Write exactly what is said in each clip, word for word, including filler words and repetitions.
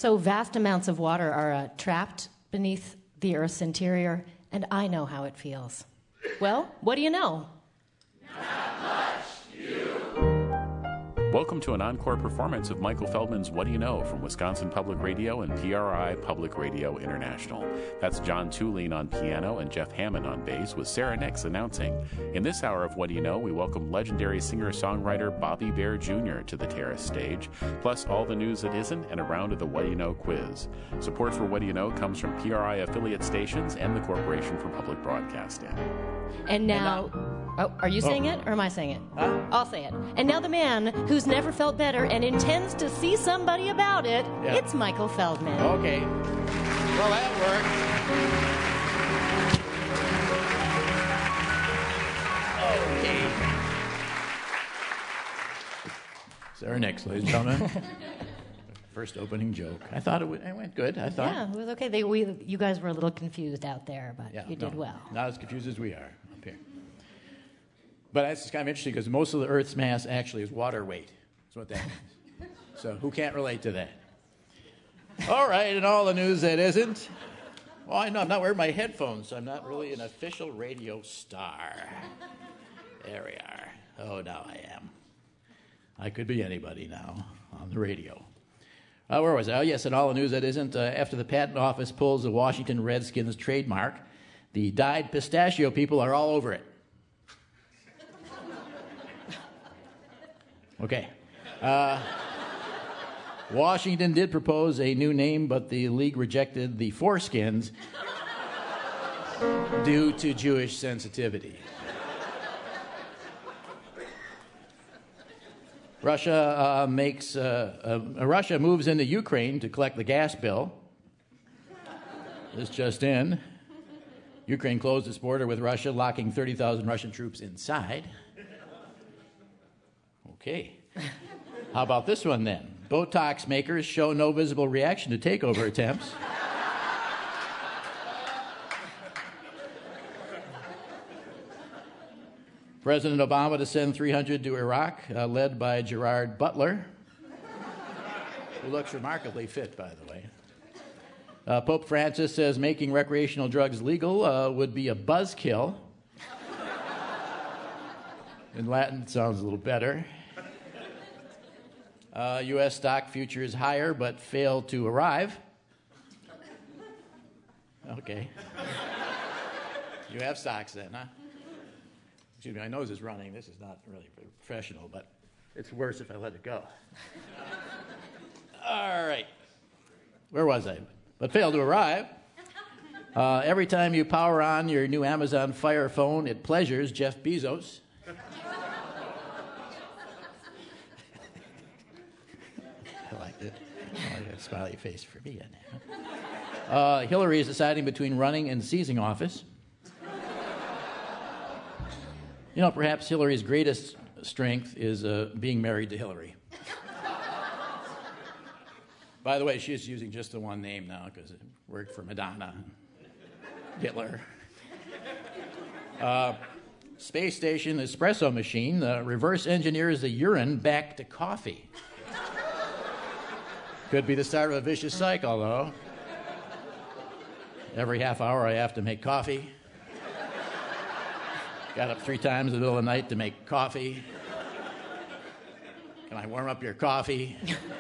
So vast amounts of water are uh, trapped beneath the Earth's interior, and I know how it feels. Well, what do you know? Not much, you. Welcome to an encore performance of Michael Feldman's What Do You Know from Wisconsin Public Radio and P R I Public Radio International. That's John Tulane on piano and Jeff Hammond on bass, with Sarah Nix announcing. In this hour of What Do You Know, we welcome legendary singer-songwriter Bobby Bare Junior to the Terrace stage, plus all the news that isn't and a round of the What Do You Know quiz. Support for What Do You Know comes from P R I affiliate stations and the Corporation for Public Broadcasting. And now... Oh, are you saying oh. it, or am I saying it? Huh? I'll say it. And now the man who's never felt better and intends to see somebody about it, yeah. It's Michael Feldman. Okay. Well, that worked. Okay. Sarah Nix, ladies and gentlemen. First opening joke. I thought it, w- it went good. I thought. Yeah, it was okay. They, we, you guys were a little confused out there, but yeah, you did no, well. Not as confused as we are up here. But that's kind of interesting because most of the Earth's mass actually is water weight. That's what that means. So who can't relate to that? All right, and all the news that isn't. Well, I know I'm not wearing my headphones, so I'm not really an official radio star. There we are. Oh, now I am. I could be anybody now on the radio. Uh, where was I? Oh, yes, and all the news that isn't. Uh, after the patent office pulls the Washington Redskins trademark, the dyed pistachio people are all over it. Okay. Uh, Washington did propose a new name, but the league rejected the foreskins due to Jewish sensitivity. Russia uh, makes uh, uh, Russia moves into Ukraine to collect the gas bill. This just in. Ukraine closed its border with Russia, locking thirty thousand Russian troops inside. Okay. How about this one then? Botox makers show no visible reaction to takeover attempts. President Obama to send three hundred to Iraq, uh, led by Gerard Butler, who looks remarkably fit, by the way. Uh, Pope Francis says making recreational drugs legal uh, would be a buzzkill. In Latin, it sounds a little better. Uh, U S stock futures higher, but failed to arrive. Okay. You have stocks then, huh? Excuse me, my nose is running. This is not really professional, but it's worse if I let it go. All right. Where was I? But failed to arrive. Uh, every time you power on your new Amazon Fire phone, it pleasures Jeff Bezos. I liked it. Oh, I got a smiley face for me. Uh, Hillary is deciding between running and seizing office. You know, perhaps Hillary's greatest strength is uh, being married to Hillary. By the way, she's using just the one name now because it worked for Madonna, Hitler. Uh, space station espresso machine uh, reverse engineers the urine back to coffee. Could be the start of a vicious cycle, though. Every half hour I have to make coffee. Got up three times in the middle of the night to make coffee. Can I warm up your coffee?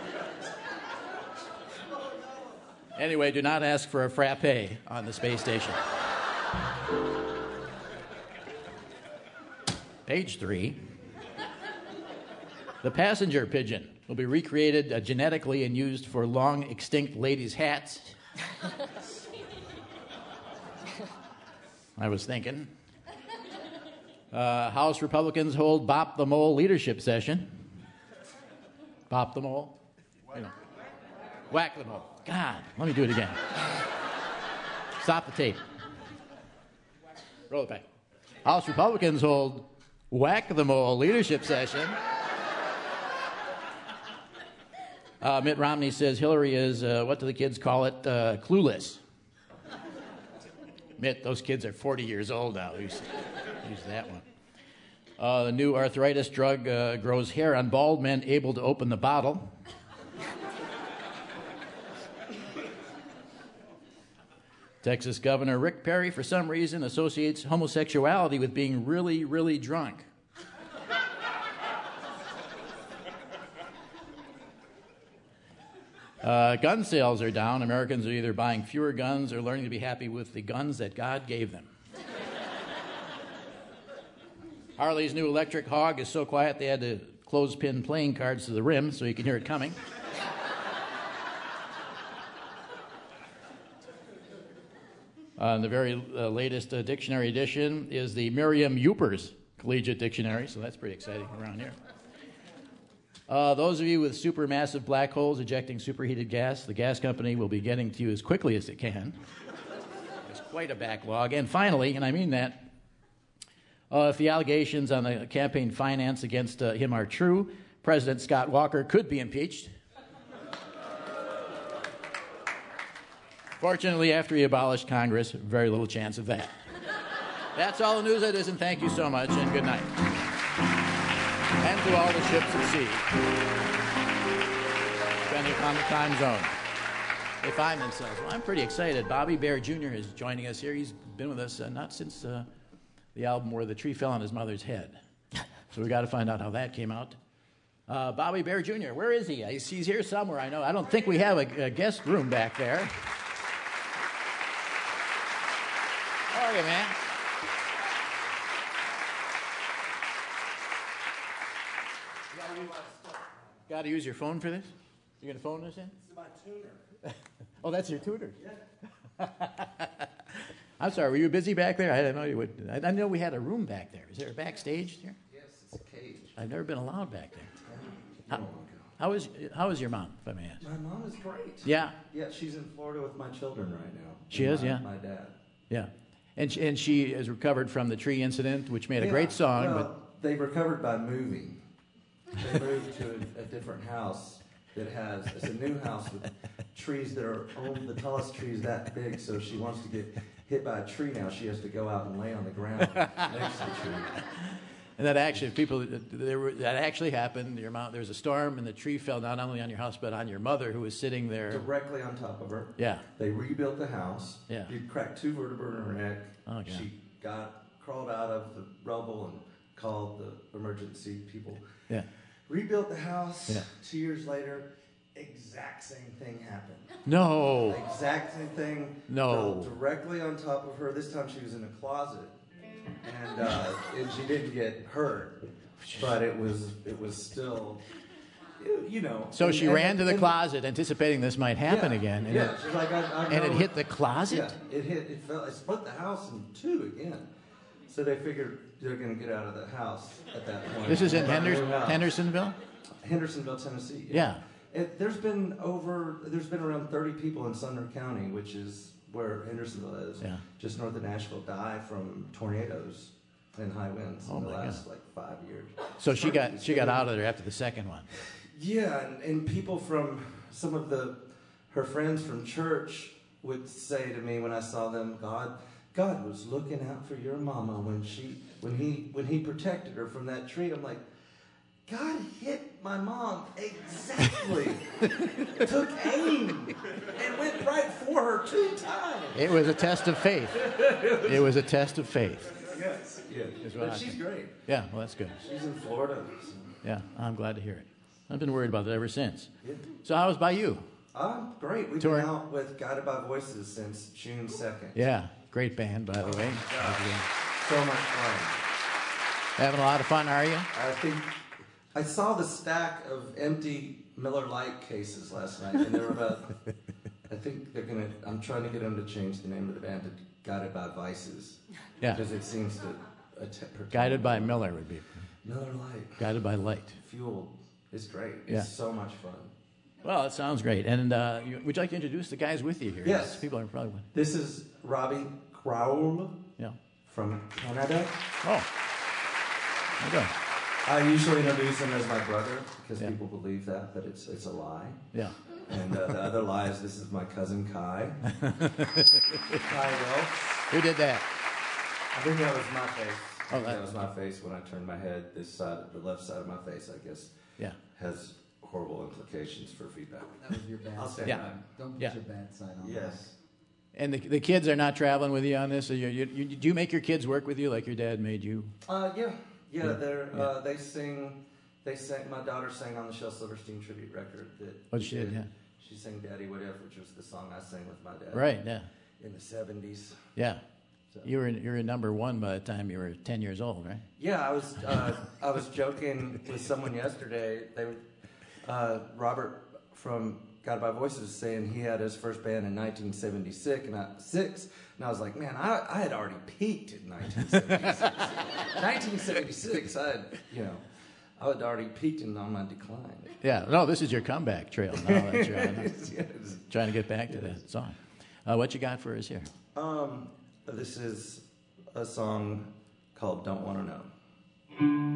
Anyway, do not ask for a frappe on the space station. Page three. The passenger pigeon will be recreated uh, genetically and used for long extinct ladies' hats. I was thinking. Uh, House Republicans hold Bop the Mole leadership session. Bop the Mole? You know. Whack the Mole. God, let me do it again. Stop the tape. Roll it back. House Republicans hold Whack the Mole leadership session. Uh, Mitt Romney says Hillary is, uh, what do the kids call it, uh, clueless. Mitt, those kids are forty years old now. Use, use that one. Uh, the new arthritis drug uh, grows hair on bald men able to open the bottle. Texas Governor Rick Perry, for some reason, associates homosexuality with being really, really drunk. Uh, gun sales are down. Americans are either buying fewer guns or learning to be happy with the guns that God gave them. Harley's new electric hog is so quiet they had to clothespin playing cards to the rim so you can hear it coming. Uh, the very uh, latest uh, dictionary edition is the Merriam-Webster's Collegiate Dictionary, so that's pretty exciting around here. Uh, those of you with supermassive black holes ejecting superheated gas, the gas company will be getting to you as quickly as it can. There's quite a backlog. And finally, and I mean that, uh, if the allegations on the campaign finance against uh, him are true, President Scott Walker could be impeached. Fortunately, after he abolished Congress, very little chance of that. That's all the news it is, and thank you so much, and good night. And to all the ships at sea, depending upon the time zone, they find themselves. Well, I'm pretty excited. Bobby Bare Junior is joining us here. He's been with us uh, not since uh, the album where the tree fell on his mother's head. So we got to find out how that came out. Uh, Bobby Bare Junior, where is he? He's, he's here somewhere, I know. I don't think we have a, a guest room back there. How are you, man? Got to use your phone for this? You're going to phone this in? This is my tuner. Oh, that's your tutor? Yeah. I'm sorry, were you busy back there? I didn't know you would. I didn't know we had a room back there. Is there a backstage here? Yes, it's a cage. I've never been allowed back there. Yeah. How, how, is, how is your mom, if I may ask? My mom is great. Yeah? Yeah, she's in Florida with my children right now. She And is, my, yeah? My dad. Yeah. And she, and she has recovered from the tree incident, which made a Yeah, great song. Well, but they recovered by moving. They moved to a, a different house that has, it's a new house with trees that are only the tallest trees that big, so she wants to get hit by a tree now. She has to go out and lay on the ground next to the tree. And that actually, people, there were, that actually happened. Your mom, there was a storm, and the tree fell not only on your house, but on your mother, who was sitting there. Directly on top of her. Yeah. They rebuilt the house. Yeah. She cracked two vertebrae in her neck. Oh, yeah. She got, crawled out of the rubble and called the emergency people. Yeah. Rebuilt the house. Yeah. Two years later, exact same thing happened. No. Exact same thing. No. Fell directly on top of her. This time she was in a closet, and, uh, and she didn't get hurt, but it was it was still, you, you know. So and, she and, ran to the and, closet, anticipating this might happen yeah, again. And yeah. It, She's like, I, I and it know- hit the closet? Yeah, it hit. It fell. It split the house in two again. So they figured they're going to get out of the house at that point. This is in Buy a new Henders- house. Hendersonville? Hendersonville, Tennessee. Yeah. It, there's been over, there's been around thirty people in Sumner County, which is where Hendersonville is, Yeah. just north of Nashville, die from tornadoes and high winds Oh in the my last like five years. So she got It's she got really- out of there after the second one. Yeah, and, and people from some of the her friends from church would say to me when I saw them, God, God was looking out for your mama when she when he when he protected her from that tree. I'm like, God hit my mom exactly. Took aim and went right for her two times. It was a test of faith. It was a test of faith. Yes, yeah. Is what But I she's think. great. Yeah, well, that's good. She's in Florida. So. Yeah, I'm glad to hear it. I've been worried about that ever since. Yeah. So how was by you? Um, great. We've Touring. been out with Guided by Voices since June second. Yeah, great band, by the way. So much fun. Having a lot of fun, are you? I think I saw the stack of empty Miller Lite cases last night, and there were about. I think they're gonna. I'm trying to get them to change the name of the band to Guided by Vices. Yeah. Because it seems to. att- Guided by Miller would be. Miller Lite. Guided by light. Fueled. It's great. It's Yeah. so much fun. Well, it sounds great. And uh, you, would you like to introduce the guys with you here? Yes. People are probably. This is Robbie Crowell Yeah. from Canada. Oh. Okay. I usually introduce him as my brother because Yeah. people believe that, but it's it's a lie. Yeah. And uh, the other lie is this is my cousin Kai. Kai Will. Who did that? I think that was my face. I Oh, think that- that was my face when I turned my head. This side, the left side of my face, I guess, Yeah. has horrible implications for feedback. That was your bad I'll side. say Yeah. that. Don't put Yeah. your bad side on. Yes. And the the kids are not traveling with you on this? So you, you, you, do you make your kids work with you like your dad made you? Uh, yeah, yeah. Yeah. They're Yeah. Uh, they sing. They sang. My daughter sang on the Shel Silverstein tribute record. That Oh, we she did, yeah. She sang "Daddy What If," which was the song I sang with my dad. Right, yeah. In the seventies. Yeah. So. You were you were number one by the time you were ten years old, right? Yeah, I was. Uh, I was joking with someone yesterday. They, uh, Robert from Guided by Voices, was saying he had his first band in nineteen seventy-six, and I, six, and I was like, man, I, I had already peaked in nineteen seventy-six. nineteen seventy-six, I had, you know, I had already peaked and on my decline. Yeah. No, this is your comeback trail. Now that you're on, Yes. trying to get back to that song. Uh, what you got for us here? Um, this is a song called "Don't Want to Know."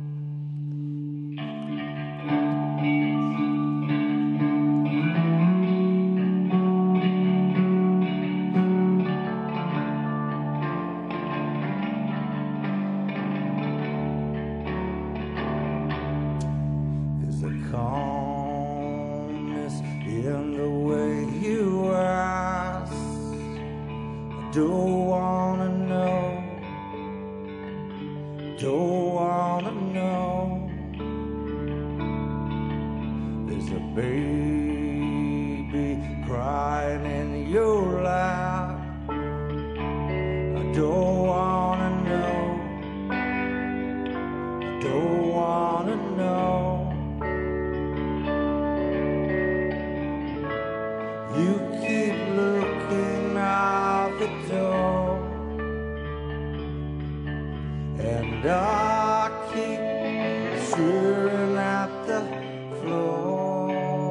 Don't wanna know, don't wanna know. There's a baby crying in your lap. I don't wanna know, I don't wanna know. You keep looking out the door, and I keep staring at the floor.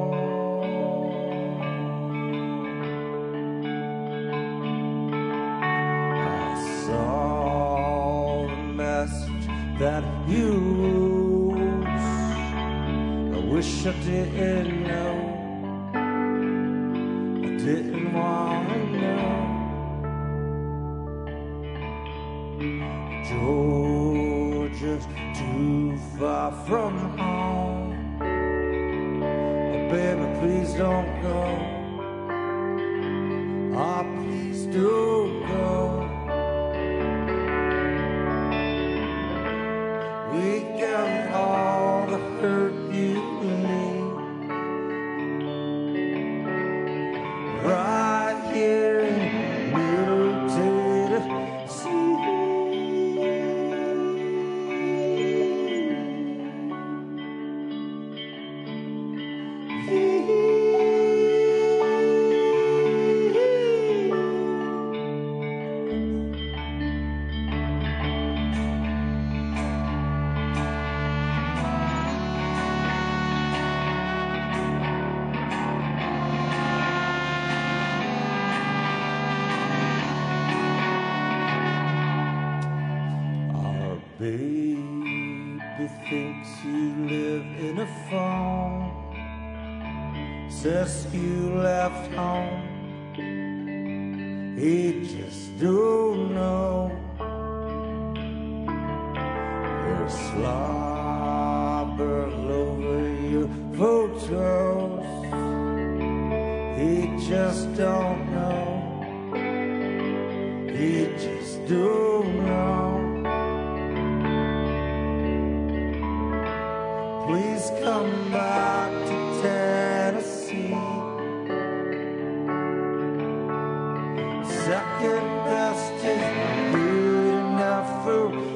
I saw the message that you wrote. I wish I didn't know, I didn't want to know. Georgia's too far from home. Oh, baby, please don't go. Oh, please don't go. We got all the hurt you need right here in Middle Tennessee. Our baby thinks you live in a phone, says you left home. He just don't know. There's slobber all over your photos. He just don't know. He just don't know. Please come back to Tennessee. Second best is good enough for me.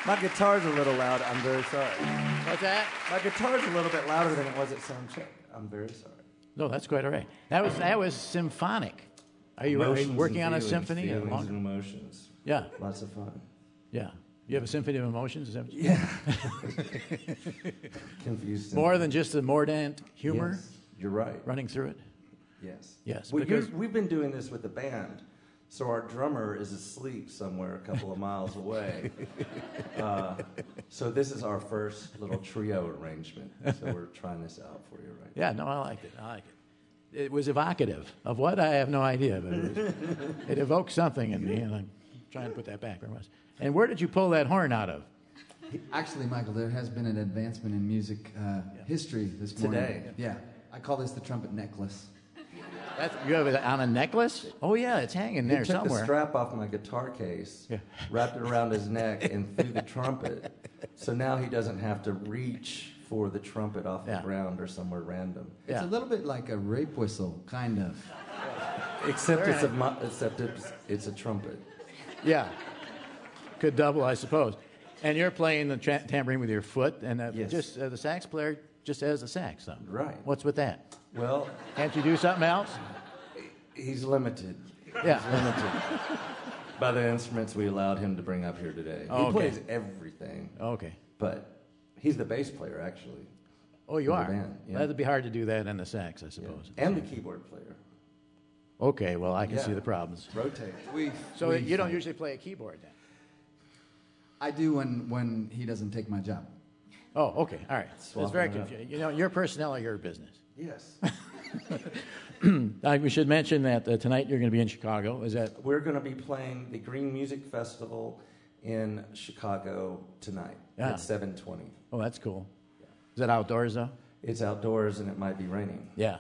My guitar's a little loud. I'm very sorry. What's that? My guitar's a little bit louder than it was at sound check. I'm very sorry. No, that's quite all right. That was that was symphonic. Are you, are you working on a feelings, symphony? Feelings and emotions. Yeah. Lots of fun. Yeah. You have a symphony of emotions? Is that what you Yeah. Confused. More than just a mordant humor? Yes, you're right. Running through it? Yes. Yes. Well, Because we've been doing this with the band. So our drummer is asleep somewhere a couple of miles away. Uh, so this is our first little trio arrangement. So we're trying this out for you right yeah, no, I liked it. I like it. It was evocative. Of what? I have no idea. But it, was, it evoked something in me, and I'm trying to put that back where it was. And where did you pull that horn out of? Actually, Michael, there has been an advancement in music uh, yeah. history this morning. Today. Yeah. I call this the trumpet necklace. That's, you have it on a necklace? Oh, yeah, it's hanging there he took somewhere. the strap off my guitar case, yeah. wrapped it around his neck, and threw the trumpet. So now he doesn't have to reach for the trumpet off yeah. the ground or somewhere random. It's yeah. a little bit like a rape whistle, kind of. Except it's a except it's, it's a trumpet. Yeah. Could double, I suppose. And you're playing the tra- tambourine with your foot, and uh, yes. just uh, the sax player just has the sax. So. Right. What's with that? Well, can't you do something else? He's limited. Yeah. He's limited by the instruments we allowed him to bring up here today. Oh, he okay. plays everything. Okay. But he's the bass player, actually. Oh, you are? Band, yeah. That'd be hard to do that in the sax, I suppose. Yeah. And the keyboard player. Okay, well, I can yeah. see the problems. Rotate. We, so we you don't fight. usually play a keyboard then? I do when, when he doesn't take my job. Oh, okay, all right. Swapping it's very it up. confusing. You know, your personnel or your business? Yes. uh, we should mention that uh, tonight you're going to be in Chicago. Is that? We're going to be playing the Green Music Festival in Chicago tonight yeah. at seven twenty. Oh, that's cool. Yeah. Is that outdoors, though? It's outdoors, and it might be raining. Yeah.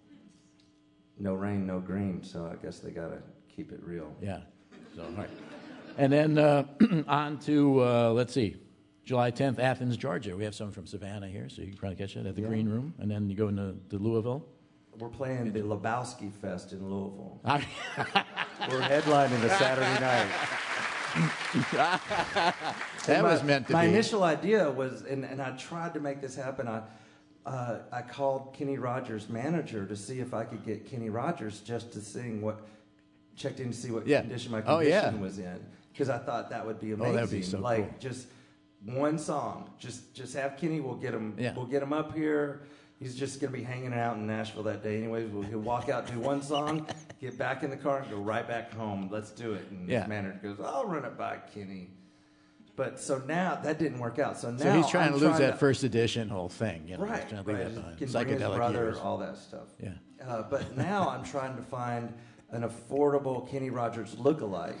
No rain, no green, so I guess they got to keep it real. Yeah. So, all right. And then uh, on to, uh, let's see, July tenth, Athens, Georgia. We have someone from Savannah here, so you can probably catch it at the yeah. Green Room. And then you go into to Louisville. We're playing the Lebowski Fest in Louisville. We're headlining a Saturday night. that my, was meant to my be. My initial idea was, and, and I tried to make this happen, I, uh, I called Kenny Rogers' manager to see if I could get Kenny Rogers just to sing what, checked in to see what yeah. condition my oh, condition yeah. was in. Because I thought that would be amazing. Oh, that would be so like, cool. just one song. Just just have Kenny, we'll get him, yeah. we'll get him up here. He's just going to be hanging out in Nashville that day anyways. We'll, he'll walk out, do one song, get back in the car, and go right back home. Let's do it. And yeah. his manager goes, I'll run it by Kenny. But so now, that didn't work out. So now So he's trying I'm to lose trying that to, first edition whole thing. You know, right, trying to leave right. that behind. Can bring his Psychedelic brother, years. all that stuff. Yeah. Uh, but now I'm trying to find an affordable Kenny Rogers lookalike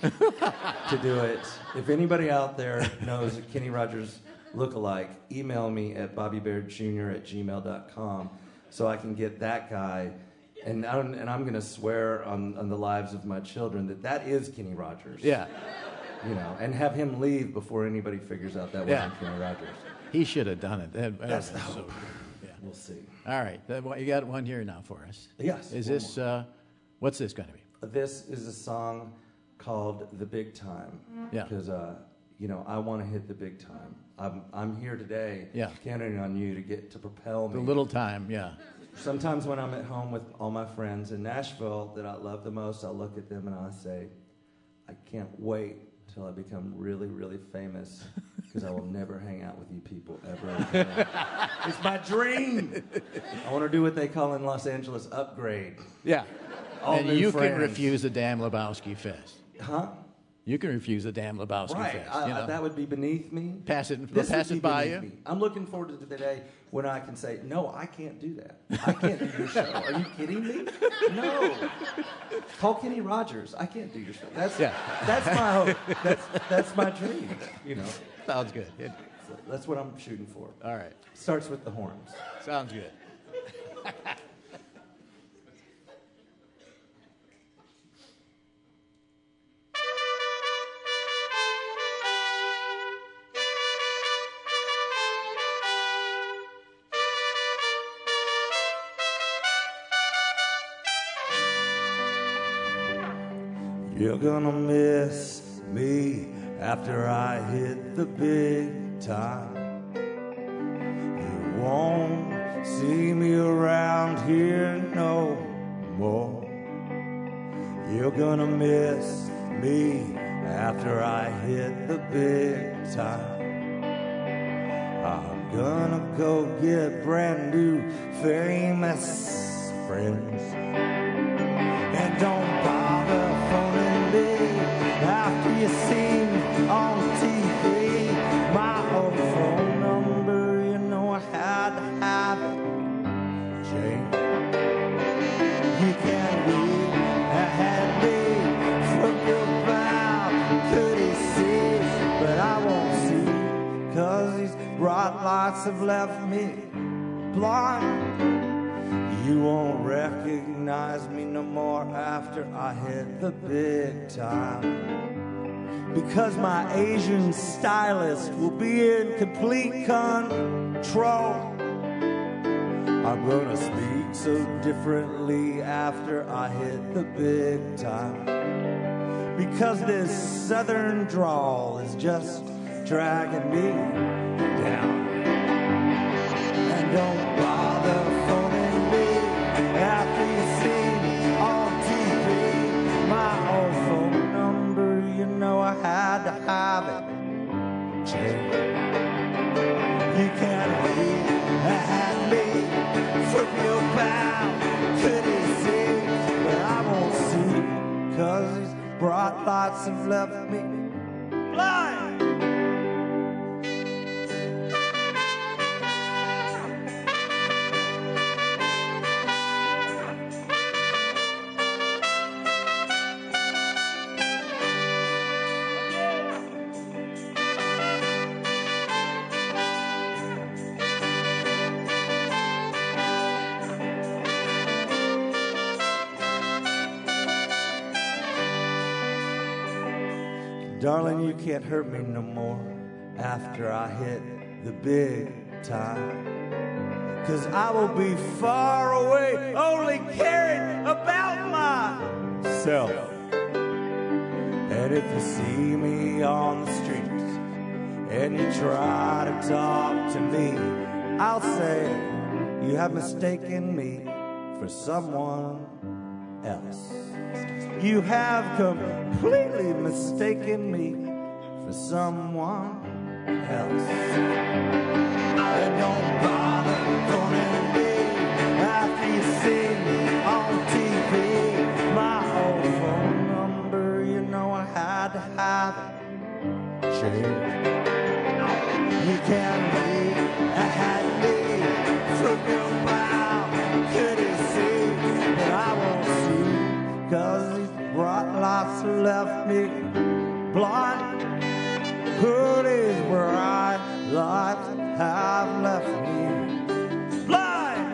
to do it. If anybody out there knows a Kenny Rogers lookalike, email me at bobby baird junior at gmail dot com so I can get that guy. And I'm, and I'm going to swear on, on the lives of my children that that is Kenny Rogers. Yeah. You know, and have him leave before anybody figures out that yeah. wasn't Kenny Rogers. He should have done it. That, that That's the so, hope. yeah. We'll see. All right. You got one here now for us. Yes. Is this, uh, what's this going to be? This is a song called The Big Time. Yeah. Because, uh, you know, I want to hit the big time. I'm, I'm here today yeah. counting on you to get to propel me. The little time, yeah. Sometimes when I'm at home with all my friends in Nashville that I love the most, I'll look at them and I'll say, I can't wait till I become really, really famous because I will never hang out with you people ever again. It's my dream. I want to do what they call in Los Angeles upgrade. Yeah. All and new you friends. can refuse the damn Lebowski Fest. Huh? You can refuse the damn Lebowski right. Fest. I, you know? That would be beneath me. Pass it, this pass would it be by beneath you. Me. I'm looking forward to the day when I can say, no, I can't do that. I can't do your show. Are you kidding me? No. Call Kenny Rogers. I can't do your show. That's yeah. That's my hope. That's that's my dream. You know. Sounds good. It, so that's what I'm shooting for. All right. Starts with the horns. Sounds good. You're gonna miss me after I hit the big time. You won't see me around here no more. You're gonna miss me after I hit the big time. I'm gonna go get brand new famous friends. And don't bother phoning me after you see me on T V. My old phone number, you know I had to have it. Jane, you can't leave ahead me from your bow. Could he see? But I won't see, 'cause these bright lights have left me blind. You won't recognize me no more after I hit the big time. Because my Asian stylist will be in complete control. I'm gonna speak so differently after I hit the big time. Because this southern drawl is just dragging me down. And don't bother phoning me after you see me on T V. My old phone number, you know I had to have it. Jane, you can't leave at me from your bow. Could he see? But I won't see, 'cause these bright lights have left me blind. Darling, you can't hurt me no more after I hit the big time. 'Cause I will be far away, only caring about myself. And if you see me on the street and you try to talk to me, I'll say you have mistaken me for someone else. You have completely mistaken me for someone else. And don't bother phoning me after you see me on T V. My old phone number, you know I had to have it. Jane, you can't leave ahead me from your mouth. Could he see? But I won't see, 'cause bright lights have left me blind. Who these bright lights have left me blind.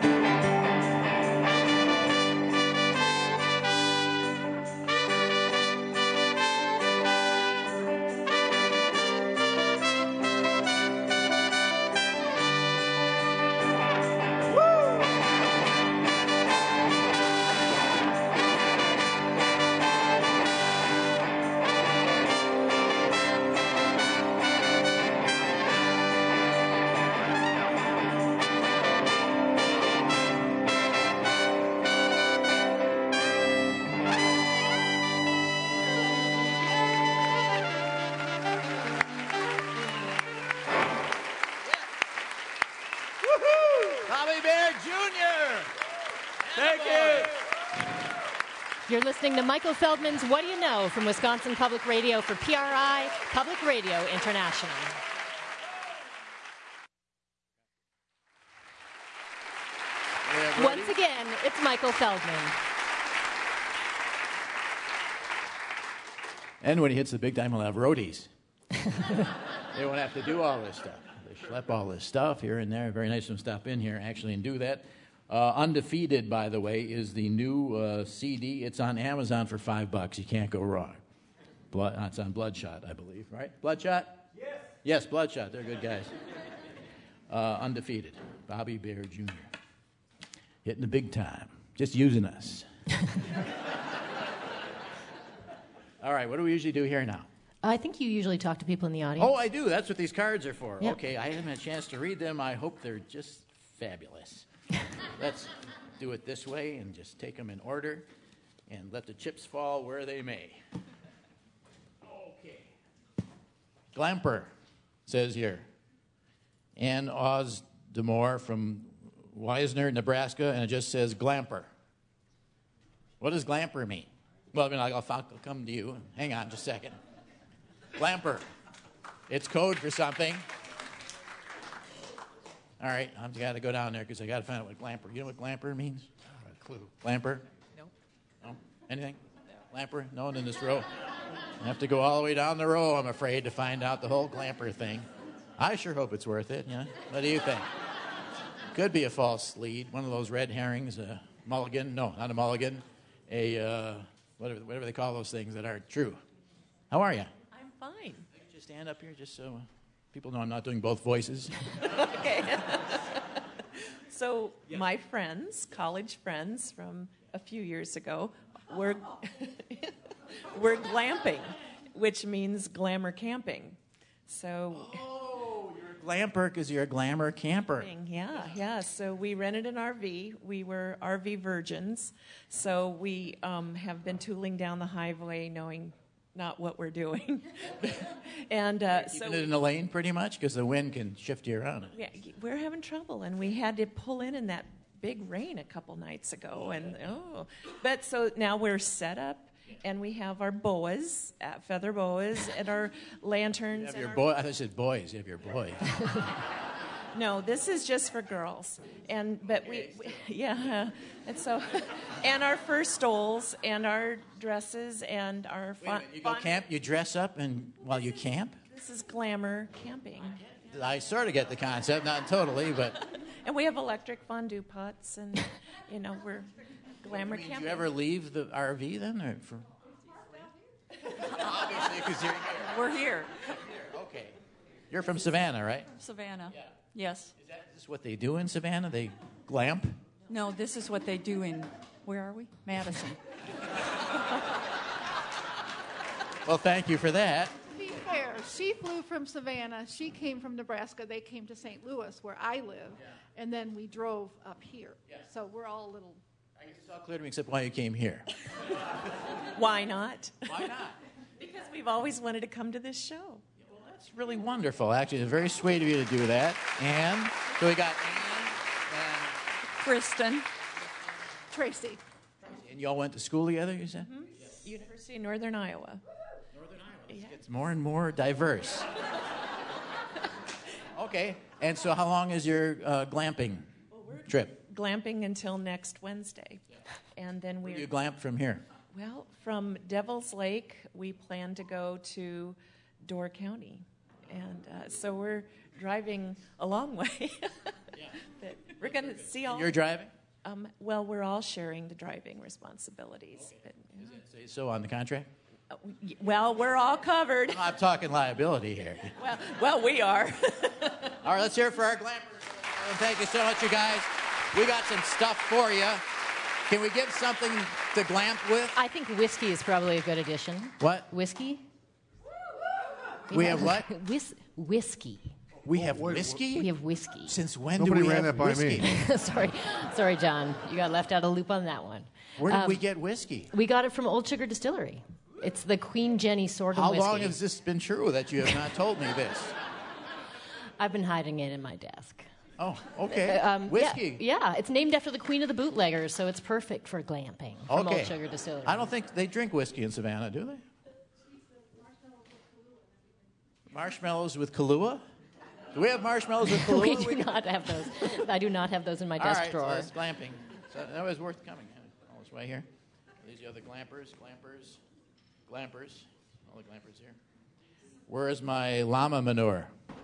You're listening to Michael Feldman's What Do You Know from Wisconsin Public Radio for P R I, Public Radio International. Yeah, once again, it's Michael Feldman. And when he hits the big time, he'll have roadies. They won't have to do all this stuff. They schlep all this stuff here and there. Very nice of them to stop in here, actually, and do that. Uh, Undefeated, by the way, is the new uh, C D. It's on Amazon for five bucks. You can't go wrong. Blood, uh, it's on Bloodshot, I believe, right? Bloodshot? Yes. Yes, Bloodshot. They're good guys. Uh, Undefeated. Bobby Bare Junior Hitting the big time. Just using us. All right, what do we usually do here now? I think you usually talk to people in the audience. Oh, I do. That's what these cards are for. Yeah. Okay, I haven't had a chance to read them. I hope they're just fabulous. Let's do it this way and just take them in order and let the chips fall where they may. Okay. Glamper says here. Ann Oz DeMore from Wisner, Nebraska, and it just says Glamper. What does Glamper mean? Well, I mean, I'll, I'll come to you. Hang on just a second. Glamper. It's code for something. All right, I've got to go down there because I got to find out what Glamper. You know what Glamper means? I don't have a clue. Glamper? No. No? Anything? No. Glamper? No one in this row? I have to go all the way down the row, I'm afraid, to find out the whole Glamper thing. I sure hope it's worth it. Yeah? What do you think? Could be a false lead, one of those red herrings, a mulligan. No, not a mulligan. A, uh, whatever, whatever they call those things that aren't true. How are you? I'm fine. Just stand up here just so people know I'm not doing both voices. Okay. So yeah. My friends, college friends from a few years ago, were, were glamping, which means glamour camping. So... Oh, you're a glamper because you're a glamour camper. Yeah, yeah. So we rented an R V. We were R V virgins. So we um, have been tooling down the highway knowing not what we're doing. and uh, Keeping so it in the lane pretty much because the wind can shift you around. Yeah, we're having trouble, and we had to pull in in that big rain a couple nights ago. And oh, but so now we're set up. And we have our boas, uh, feather boas, and our lanterns. You have and your our... boy. I thought you said boys. You have your boy. No, this is just for girls. And but we, we yeah, and so, and our fur stoles and our dresses and our Wait a fun. minute, you go camp. You dress up and while you camp. This is glamour camping. I sort of get the concept, not totally, but. And we have electric fondue pots, and you know we're. Glamour I mean, camping. do you ever leave the R V then? Or for... Obviously, because you're here. We're here. Okay. You're from Savannah, right? Savannah. Yeah. Yes. Is that just what they do in Savannah? They glamp? No, this is what they do in, where are we? Madison. Well, thank you for that. To be fair, she flew from Savannah. She came from Nebraska. They came to Saint Louis, where I live, yeah. And then we drove up here. Yeah. So we're all a little... I guess it's all clear to me except why you came here. Why not? Why not? Because we've always wanted to come to this show. Yeah, well, that's really wonderful. Actually, it's very sweet of you to do that. Anne. So we got Anne and... Kristen. Tracy. And you all went to school together, you said? Mm-hmm. Yeah. University of Northern Iowa. Northern Iowa. Yeah. It gets more and more diverse. Okay. And so how long is your uh, glamping well, we're trip? Glamping until next Wednesday. Yeah. And then we Where do you glamp from here? Well, from Devil's Lake, we plan to go to Door County. And uh, so we're driving a long way. Yeah. But we're going to see all... You're driving? Um, well, we're all sharing the driving responsibilities. Okay. But, yeah. Does it say so on the contract? Uh, well, we're all covered. I'm talking liability here. Well, well, we are. All right, let's hear it for our glampers. Thank you so much, you guys. We got some stuff for you. Can we give something to glamp with? I think whiskey is probably a good addition. What? Whiskey? We have what? Whis- whiskey. We have whiskey? We have whiskey. Since when Nobody do we ran have that by whiskey? me. sorry, sorry, John. You got left out of the loop on that one. Where did um, we get whiskey? We got it from Old Sugar Distillery. It's the Queen Jenny sorghum How whiskey. long has this been true that you have not told me this? I've been hiding it in my desk. Oh, okay. Uh, um, whiskey. Yeah, yeah, it's named after the Queen of the Bootleggers, so it's perfect for glamping from Okay. Old Sugar Distillery. I don't think they drink whiskey in Savannah, do they? Marshmallows with Kahlua? Do we have marshmallows with Kahlua? we do we not have those. I do not have those in my All desk right, drawer. so that's glamping. So that was worth coming. All this way here. These are the other glampers, glampers, glampers. All the glampers here. Where is my llama manure?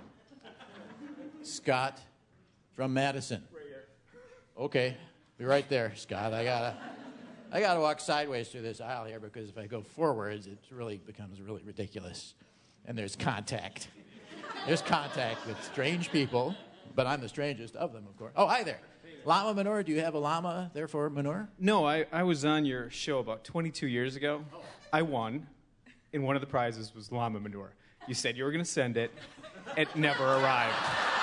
Scott from Madison. Right here. Okay, be right there, Scott. I gotta, I gotta walk sideways through this aisle here because if I go forwards, it really becomes really ridiculous. And there's contact. There's contact with strange people, but I'm the strangest of them, of course. Oh, hi there. Llama manure. Do you have a llama there for manure? No, I, I was on your show about twenty-two years ago. I won. and one of the prizes was llama manure. You said you were going to send it. It never arrived.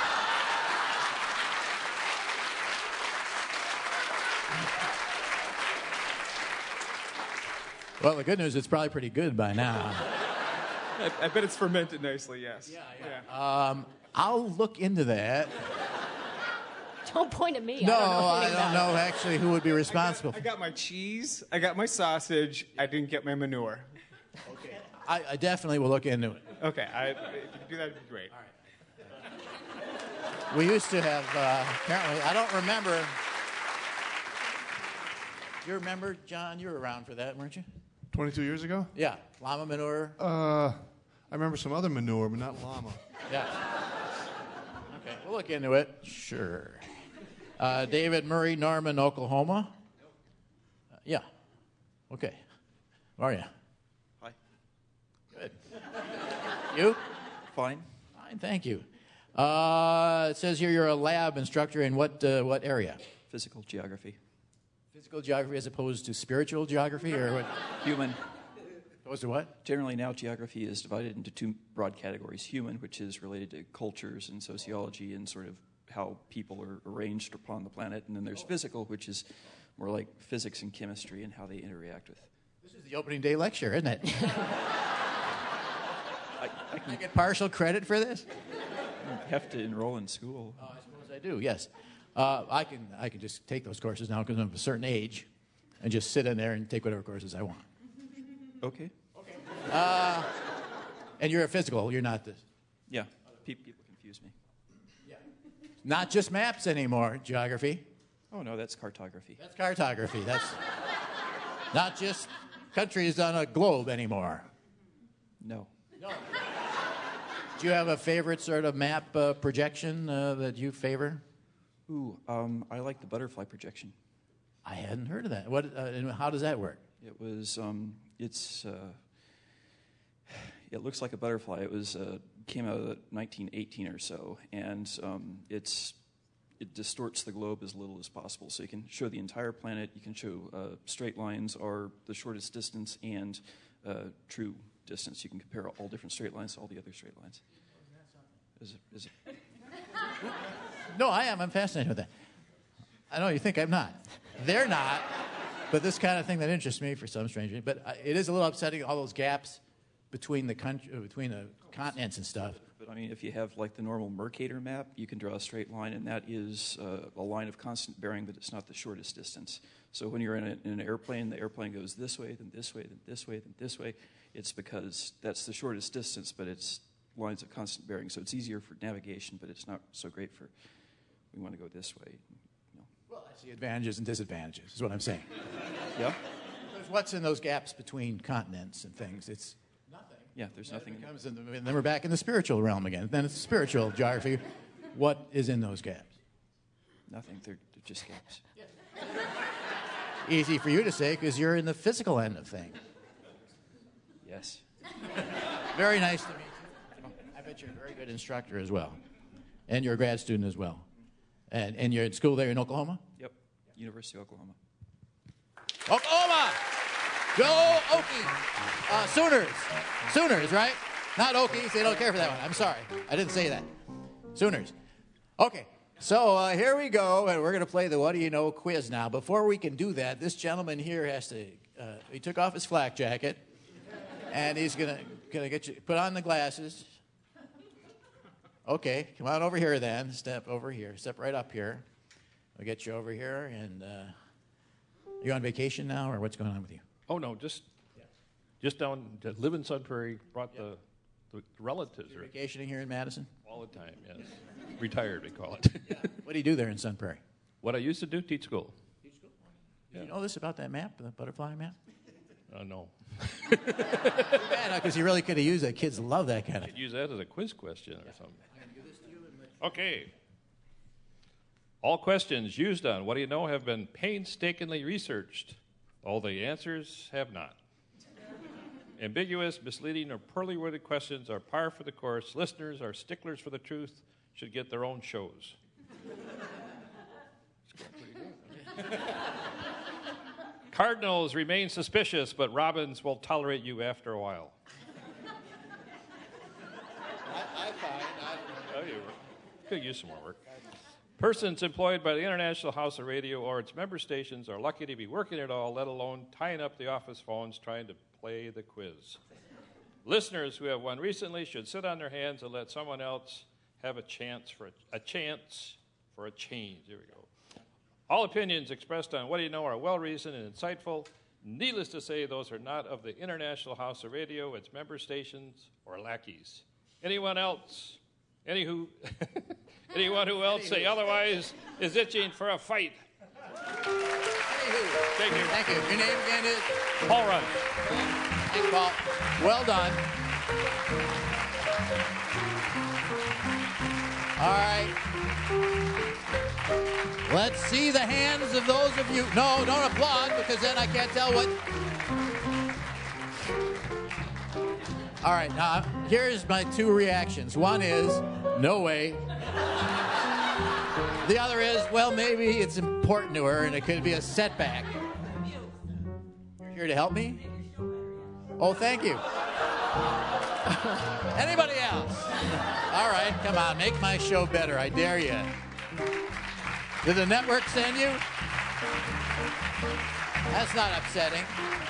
Well, the good news, it's probably pretty good by now. I, I bet it's fermented nicely, yes. Yeah, yeah. Um, I'll look into that. Don't point at me. No, I don't know, I don't know actually who would be responsible. I got, I got my cheese, I got my sausage, I didn't get my manure. Okay. I, I definitely will look into it. Okay, I, if you could do that, it'd be great. All right. We used to have, uh, apparently, I don't remember. You remember, John? You were around for that, weren't you? twenty-two years ago? Yeah. Llama manure? Uh, I remember some other manure, but not llama. Yeah. Okay, we'll look into it. Sure. Uh, David Murray, Norman, Oklahoma. Uh, yeah. Okay. How are you? Hi. Good. You? Fine. Fine, thank you. Uh, it says here you're a lab instructor in what uh, what area? Physical geography. Physical geography as opposed to spiritual geography, or what? Human. Opposed to what? Generally now geography is divided into two broad categories. Human, which is related to cultures and sociology and sort of how people are arranged upon the planet. And then there's physical, which is more like physics and chemistry and how they interact with. This is the opening day lecture, isn't it? I, I can I get partial credit for this? have to enroll in school. Oh, I suppose I do, yes. Uh, I can I can just take those courses now because I'm of a certain age and just sit in there and take whatever courses I want. Okay. Okay. Uh, and you're a physical, you're not this. Yeah, Pe- people confuse me. Yeah. Not just maps anymore, geography. Oh, no, that's cartography. That's cartography. That's not just countries on a globe anymore. No. No. Do you have a favorite sort of map uh, projection uh, that you favor? Ooh, um, I like the butterfly projection. I hadn't heard of that. What? Uh, and how does that work? It was, um, it's, uh, it looks like a butterfly. It was, uh, came out of nineteen eighteen or so, and um, it's, it distorts the globe as little as possible. So you can show the entire planet, you can show uh, straight lines are the shortest distance and uh, true distance. You can compare all different straight lines to all the other straight lines. Is it, is it? No, I am. I'm fascinated with that. I know you think I'm not. They're not. But this kind of thing that interests me for some strange reason. But uh, it is a little upsetting, all those gaps between the country, uh, between the continents and stuff. But I mean, if you have like the normal Mercator map, you can draw a straight line, and that is uh, a line of constant bearing, but it's not the shortest distance. So when you're in, a, in an airplane, the airplane goes this way, then this way, then this way, then this way. It's because that's the shortest distance, but it's lines of constant bearing. So it's easier for navigation, but it's not so great for, we want to go this way. Well, I see advantages and disadvantages, is what I'm saying. Yeah? There's what's in those gaps between continents and things. It's nothing. Yeah, there's then nothing. It becomes in the, and then we're back in the spiritual realm again. Then it's spiritual geography. What is in those gaps? Nothing. They're, they're just gaps. Easy for you to say because you're in the physical end of things. Yes. Very nice to meet you. I bet you're a very good instructor as well. And you're a grad student as well. And, and you're at school there in Oklahoma? Yep. University of Oklahoma. Oklahoma! Go Okie! Uh, Sooners. Sooners, right? Not Okies. They don't care for that one. I'm sorry. I didn't say that. Sooners. Okay. So uh, here we go, and we're going to play the What Do You Know quiz now. Before we can do that, this gentleman here has to, uh, he took off his flak jacket, and he's going to gonna get you, put on the glasses. Okay, come on over here then. Step over here. Step right up here. We'll get you over here, and uh, you on vacation now, or what's going on with you? Oh, no, just yeah. just down to live in Sun Prairie, brought yeah. the, the relatives. You're vacationing here in Madison? All the time, yes. Retired, we call it. Yeah. What do you do there in Sun Prairie? What I used to do, teach school. Teach school? Do yeah. you know this about that map, the butterfly map? Uh, no. Because you really could have used that. Kids love that kind of thing. Use that as a quiz question or something. Okay. All questions used on What Do You Know have been painstakingly researched. All the answers have not. Ambiguous, misleading, or poorly worded questions are par for the course. Listeners are sticklers for the truth, should get their own shows. It's going pretty good. Cardinals remain suspicious, but robins will tolerate you after a while. Could use some more work. Persons employed by the International House of Radio or its member stations are lucky to be working at all, let alone tying up the office phones trying to play the quiz. Listeners who have won recently should sit on their hands and let someone else have a chance for a, a chance for a change. Here we go. All opinions expressed on What Do You Know are well-reasoned and insightful. Needless to say, those are not of the International House of Radio, its member stations, or lackeys. Anyone else? Any who, anyone who else say otherwise is itching for a fight. Thank you. Thank you. Your name again is? Paul Rush. Thanks, Paul. Well done. All right. Let's see the hands of those of you. No, don't applaud, because then I can't tell what. All right, now here's my two reactions. One is, no way. The other is, well, maybe it's important to her and it could be a setback. You're here to help me? Oh, thank you. Anybody else? All right, come on, make my show better. I dare you. Did the network send you? That's not upsetting.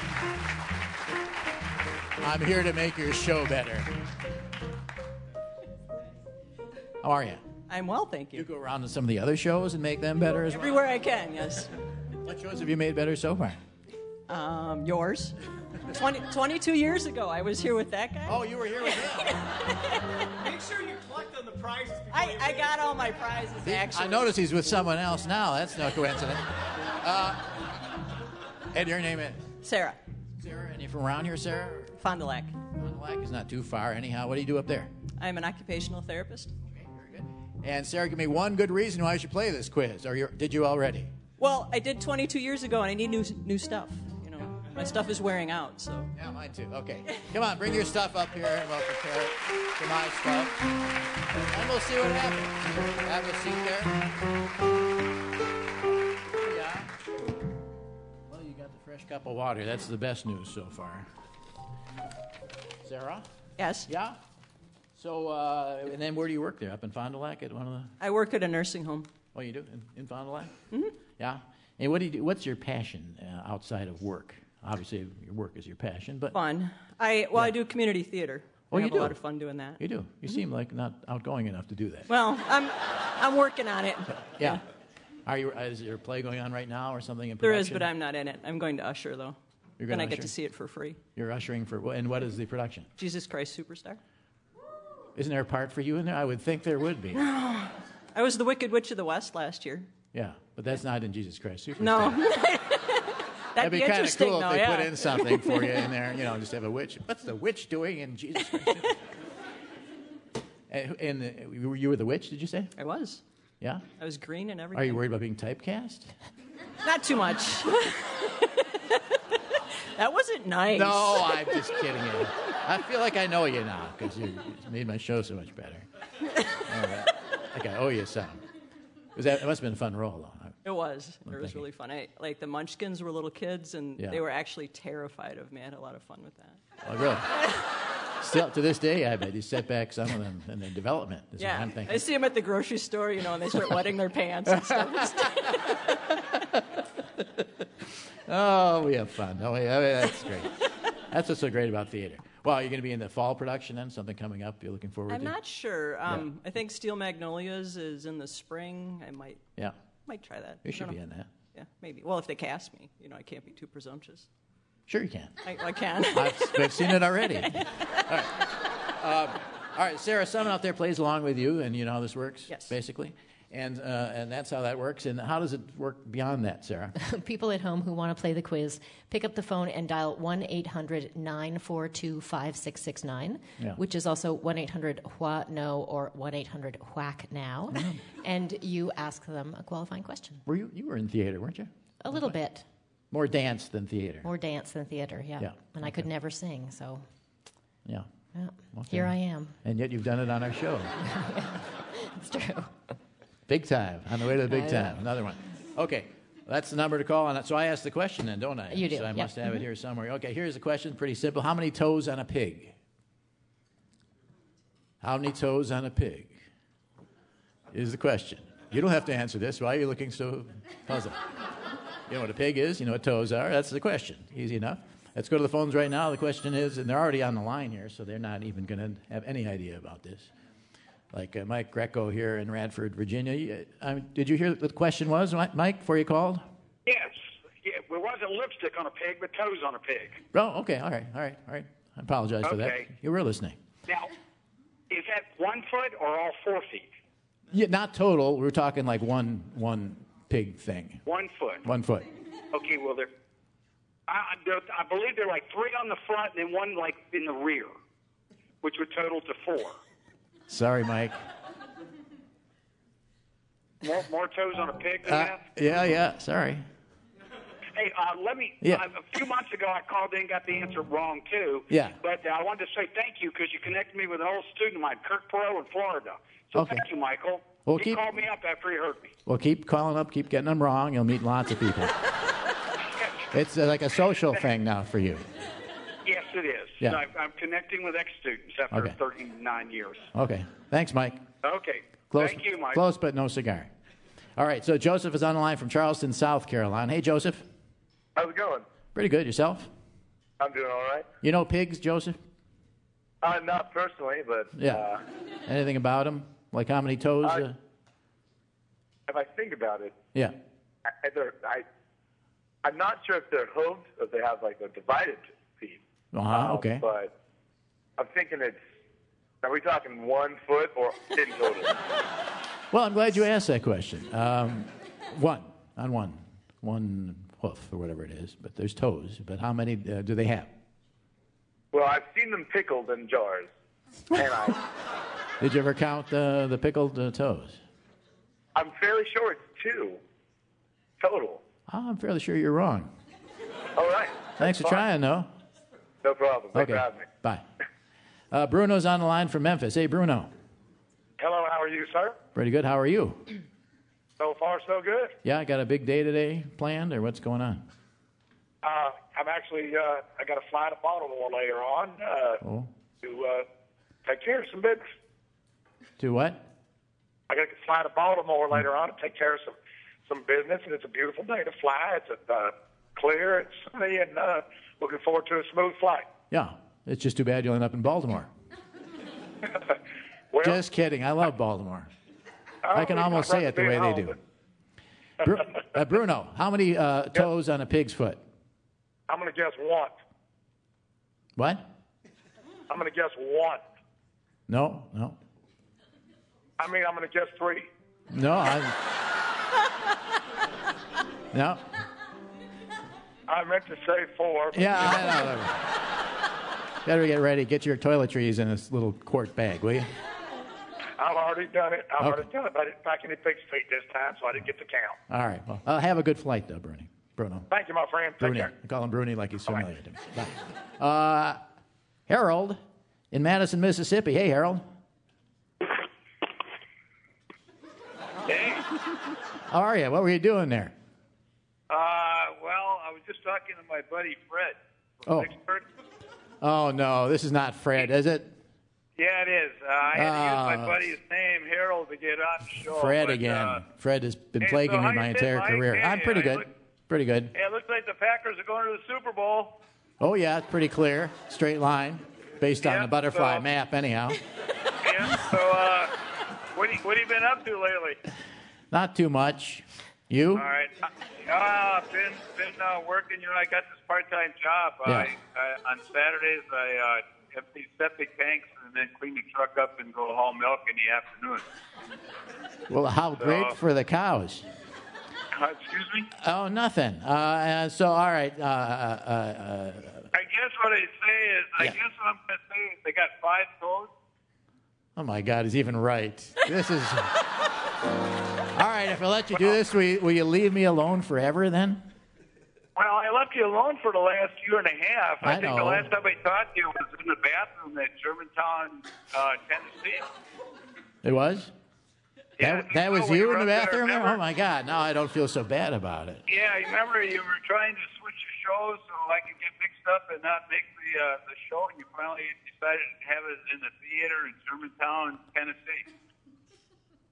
I'm here to make your show better. How are you? I'm well, thank you. You go around to some of the other shows and make them better as well? Everywhere I can, yes. What shows have you made better so far? Um, yours. twenty, twenty-two years ago, I was here with that guy. Oh, you were here with him. Make sure you collect on the prizes. I, I got all my prizes, actually. I notice he's with someone else now. That's no coincidence. Uh, and your name is? Sarah. Sarah, and you're from around here, Sarah? Fond du Lac. Fond du Lac is not too far. Anyhow, what do you do up there? I'm an occupational therapist. Okay, very good. And Sarah, give me one good reason why I should play this quiz. Or you're, did you already? Well, I did twenty-two years ago, and I need new new stuff. You know, my stuff is wearing out, so. Yeah, mine too. Okay. Come on, bring your stuff up here, and we'll compare it to my stuff. And we'll see what happens. Have a seat there. Yeah. Well, you got the fresh cup of water. That's the best news so far. Sarah? Yes? Yeah? So, uh, and then where do you work there? Up in Fond du Lac at one of the... I work at a nursing home. Oh, you do? In, in Fond du Lac? Mm-hmm. Yeah? And what do you do? What's your passion uh, outside of work? Obviously, your work is your passion, but... Fun. I Well, Yeah. I do community theater. Oh, I you have do? a lot of fun doing that. You do. You seem like not outgoing enough to do that. Well, I'm I'm working on it. Yeah. Are you? Is there a play going on right now or something in There production? is, but I'm not in it. I'm going to usher, though. You're Then gonna I get usher? to see it for free. You're ushering for... And what is the production? Jesus Christ Superstar. Isn't there a part for you in there? I would think there would be. I was the Wicked Witch of the West last year. Yeah, but that's not in Jesus Christ Superstar. No. That'd be, be kind of interesting, cool though, if they yeah. put in something for you in there. You know, just have a witch. What's the witch doing in Jesus Christ? and and uh, you were- you were the witch, did you say? I was. Yeah? I was green and everything. Are you worried about being typecast? Not too much. That wasn't nice. No, I'm just kidding you. I feel like I know you now because you made my show so much better. All right. Like I owe you some. Was that, it must have been a fun role, though. It was. Well, It was thank you. really fun. I, like the Munchkins were little kids, and Yeah. they were actually terrified of me. I had a lot of fun with that. Oh, really? Still, to this day, I bet you set back some of them in their development. Is Yeah, what I'm thinking. I see them at the grocery store, you know, and they start wetting their pants and stuff. Oh, we have fun. Oh, yeah, that's great. That's what's so great about theater. Well, you're going to be in the fall production then? Something coming up you're looking forward I'm to? not sure. Um, I think Steel Magnolias is in the spring. I might Yeah. might try that. You I should don't be know. in that. Yeah, maybe. Well, if they cast me, you know, I can't be too presumptuous. Sure you can. I, I can. I've, I've seen it already. All right. Uh, all right, Sarah, someone out there plays along with you, and you know how this works, Yes. basically? And, uh, and that's how that works. And how does it work beyond that, Sarah? People at home who want to play the quiz, pick up the phone and dial one eight hundred nine four two five six six nine, Yeah. which is also one eight hundred W H A N O or one eight hundred whack now, and you ask them a qualifying question. Were you, you were in theater, weren't you? A little bit. More dance than theater. More dance than theater, yeah. Yeah, And I could never sing, so Yeah. yeah. Okay. Here I am. And yet you've done it on our show. It's true. Big time. On the way to the big I time. know. Another one. Okay. That's the number to call on. So I asked the question then, don't I? You do, So I yeah. must have it Mhm. here somewhere. Okay, here's the question. Pretty simple. How many toes on a pig? How many toes on a pig? is the question. You don't have to answer this. Why are you looking so puzzled? You know what a pig is? You know what toes are? That's the question. Easy enough. Let's go to the phones right now. The question is, and they're already on the line here, so they're not even going to have any idea about this. Like uh, Mike Greco here in Radford, Virginia. You, uh, did you hear what the question was, Mike, before you called? Yes. Yeah, it wasn't lipstick on a pig, but toes on a pig. Oh, okay. All right. All right. All right. I apologize for that. Okay. You were listening. Now, is that one foot or all four feet? Yeah, not total. We're talking like one one pig thing. One foot. One foot. Okay, well, they're, I, they're, I believe they're like three on the front and then one like in the rear, which would total to four. Sorry, Mike. More, more toes on a pig than Uh, that? yeah, yeah. Sorry. Hey, uh, let me. Yeah. Uh, a few months ago, I called in and got the answer wrong too. Yeah. But uh, I wanted to say thank you because you connected me with an old student of mine, Kirk Perot in Florida. So Okay. thank you, Michael. Well, he keep- called me up after he heard me. Well, keep calling up, keep getting them wrong. You'll meet lots of people. It's uh, like a social thing now for you. Yes, it is. Yeah. So I, I'm connecting with ex-students after Okay. thirty-nine years. Okay. Thanks, Mike. Okay. Close, Thank you, Mike. Close, but no cigar. All right. So Joseph is on the line from Charleston, South Carolina. Hey, Joseph. How's it going? Pretty good. Yourself? I'm doing all right. You know pigs, Joseph? Uh, not personally, but Yeah. uh, Anything about them? Like how many toes? I- Uh, if I think about it, yeah. I, they're, I, I'm not sure if they're hooves or if they have like a divided feet. Uh-huh. Um, Okay. But I'm thinking it's, are we talking one foot or in total? Well, I'm glad you asked that question. Um, one on one, one hoof or whatever it is. But there's toes. But how many uh, do they have? Well, I've seen them pickled in jars. And I, Did you ever count uh, the pickled uh, toes? I'm fairly sure it's two total. Oh, I'm fairly sure you're wrong. All right. Thanks for Fine. trying, though. No problem. Thanks Okay. for having me. Bye. Uh, Bruno's on the line from Memphis. Hey, Bruno. Hello, how are you, sir? Pretty good. How are you? So far, so good. Yeah, I got a big day today planned, or what's going on? Uh, I'm actually, uh, I got to fly to Baltimore later on uh, Oh. to uh, take care of some business. To what? I got to fly to Baltimore later on to take care of some, some business, and it's a beautiful day to fly. It's uh, clear, it's sunny, and uh, looking forward to a smooth flight. Yeah. It's just too bad you'll end up in Baltimore. Well, Just kidding. I love Baltimore. I can I'd almost say rather it the be way at they home, do. Bru- uh, Bruno, how many uh, toes on a pig's foot? I'm going to guess one. What? I'm going to guess one. No, no. I mean, I'm going to guess three. No, I. No. I meant to say four. but- Yeah, I know. Better get ready. Get your toiletries in this little quart bag, will you? I've already done it. I've Okay. already done it. I didn't pack any pig's feet this time, so I didn't get to count. All right. Well, uh, have a good flight, though, Bruni. Bruno. Thank you, my friend. Take Bruni. care. I call him Bruni like he's familiar to me. Bye. Uh, Harold in Madison, Mississippi. Hey, Harold. Hey. How are you? What were you doing there? Uh, well, I was just talking to my buddy Fred. Oh. Expert. Oh, no. This is not Fred, is it? Yeah, it is. Uh, I had to use my Ah. buddy's name, Harold, to get on the show. Fred but, again. Uh, Fred has been hey, plaguing so me how my you entire been, Mike? career. Hey, I'm pretty I good. look- Pretty good. Hey, it looks like the Packers are going to the Super Bowl. Oh, yeah, it's pretty clear. Straight line based on Yeah, the butterfly so- map, anyhow. Yeah. So, uh, what have you, what have you been up to lately? Not too much. You? All right. Uh, been been uh, working. You know, I got this part-time job. Yeah. I, I, on Saturdays, I uh, empty septic tanks and then clean the truck up and go haul milk in the afternoon. Well, how So- great for the cows. Uh, excuse me. Oh, nothing. Uh, uh, so, all right. Uh, uh, uh, I guess what I say is, I Yeah. guess what I'm going to say is they got five toes. oh, my God, he's even right. This is. All right, if I let you do this, will you, will you leave me alone forever then? Well, I left you alone for the last year and a half. I, I think know. the last time I talked to you was in the bathroom at Germantown, uh, Tennessee. It was? Yeah, that that was when you were in the up there, bathroom? there? remember? Oh, my God. Now I don't feel so bad about it. Yeah, you remember you were trying to switch your shows so I could get mixed up and not make the uh, the show, and you finally decided to have it in the theater in Germantown, Tennessee.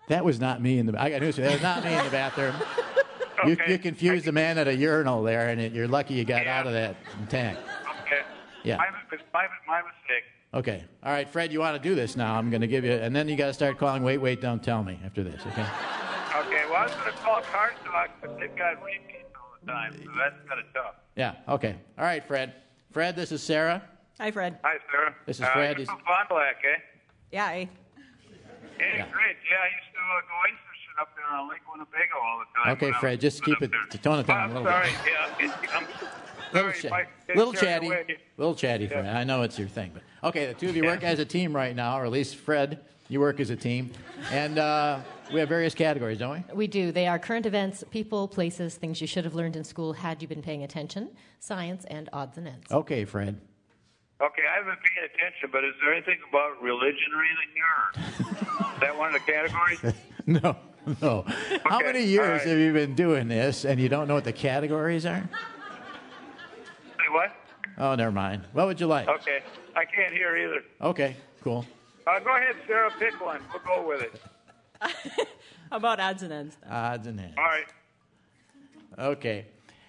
That was not me in the. I got news for you. That was not me in the bathroom. You, Okay. you confused the man at a urinal there, and it, you're lucky you got out of that intact. Okay. Yeah. My, my, my mistake. Okay. All right, Fred, you want to do this now? I'm going to give you, and then you got to start calling. Wait, wait, don't tell me after this. Okay. Okay, well, I was going to call Card Talk, but they've got repeats all the time, so that's kind of tough. Yeah. Okay. All right, Fred. Fred, this is Sarah. Hi, Fred. Hi, Sarah. This is uh, Fred. You're He's- from Fond du Lac, eh? Yeah. I, Hey, Yeah. great. Yeah, I used to uh, go ice fishing up there on Lake Winnebago all the time. Okay, when I Fred, was just keep it, up there. tone it down a I'm little sorry. bit. Yeah, I'm Little, sorry. cha- if I get little carried chatty, away. little chatty, Yeah. Fred. I know it's your thing, but okay. The two of you work as a team right now, or at least Fred, you work as a team, and uh, we have various categories, don't we? We do. They are current events, people, places, things you should have learned in school had you been paying attention, science, and odds and ends. Okay, Fred. Okay, I haven't paid attention, but is there anything about religion or anything here? Is that one of the categories? No, no. How Okay, many years all right. have you been doing this, and you don't know what the categories are? Say what? Oh, never mind. What would you like? Okay, I can't hear either. Okay, cool. Uh, go ahead, Sarah, pick one. We'll go with it. how about odds and ends? Then? Odds and ends. All right. Okay.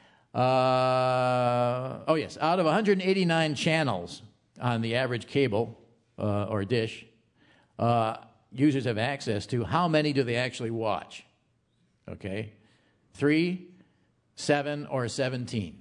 Uh, oh, yes. Out of one hundred eighty-nine channels on the average cable uh, or dish, uh, users have access to, how many do they actually watch? Okay. Three, seven, or seventeen?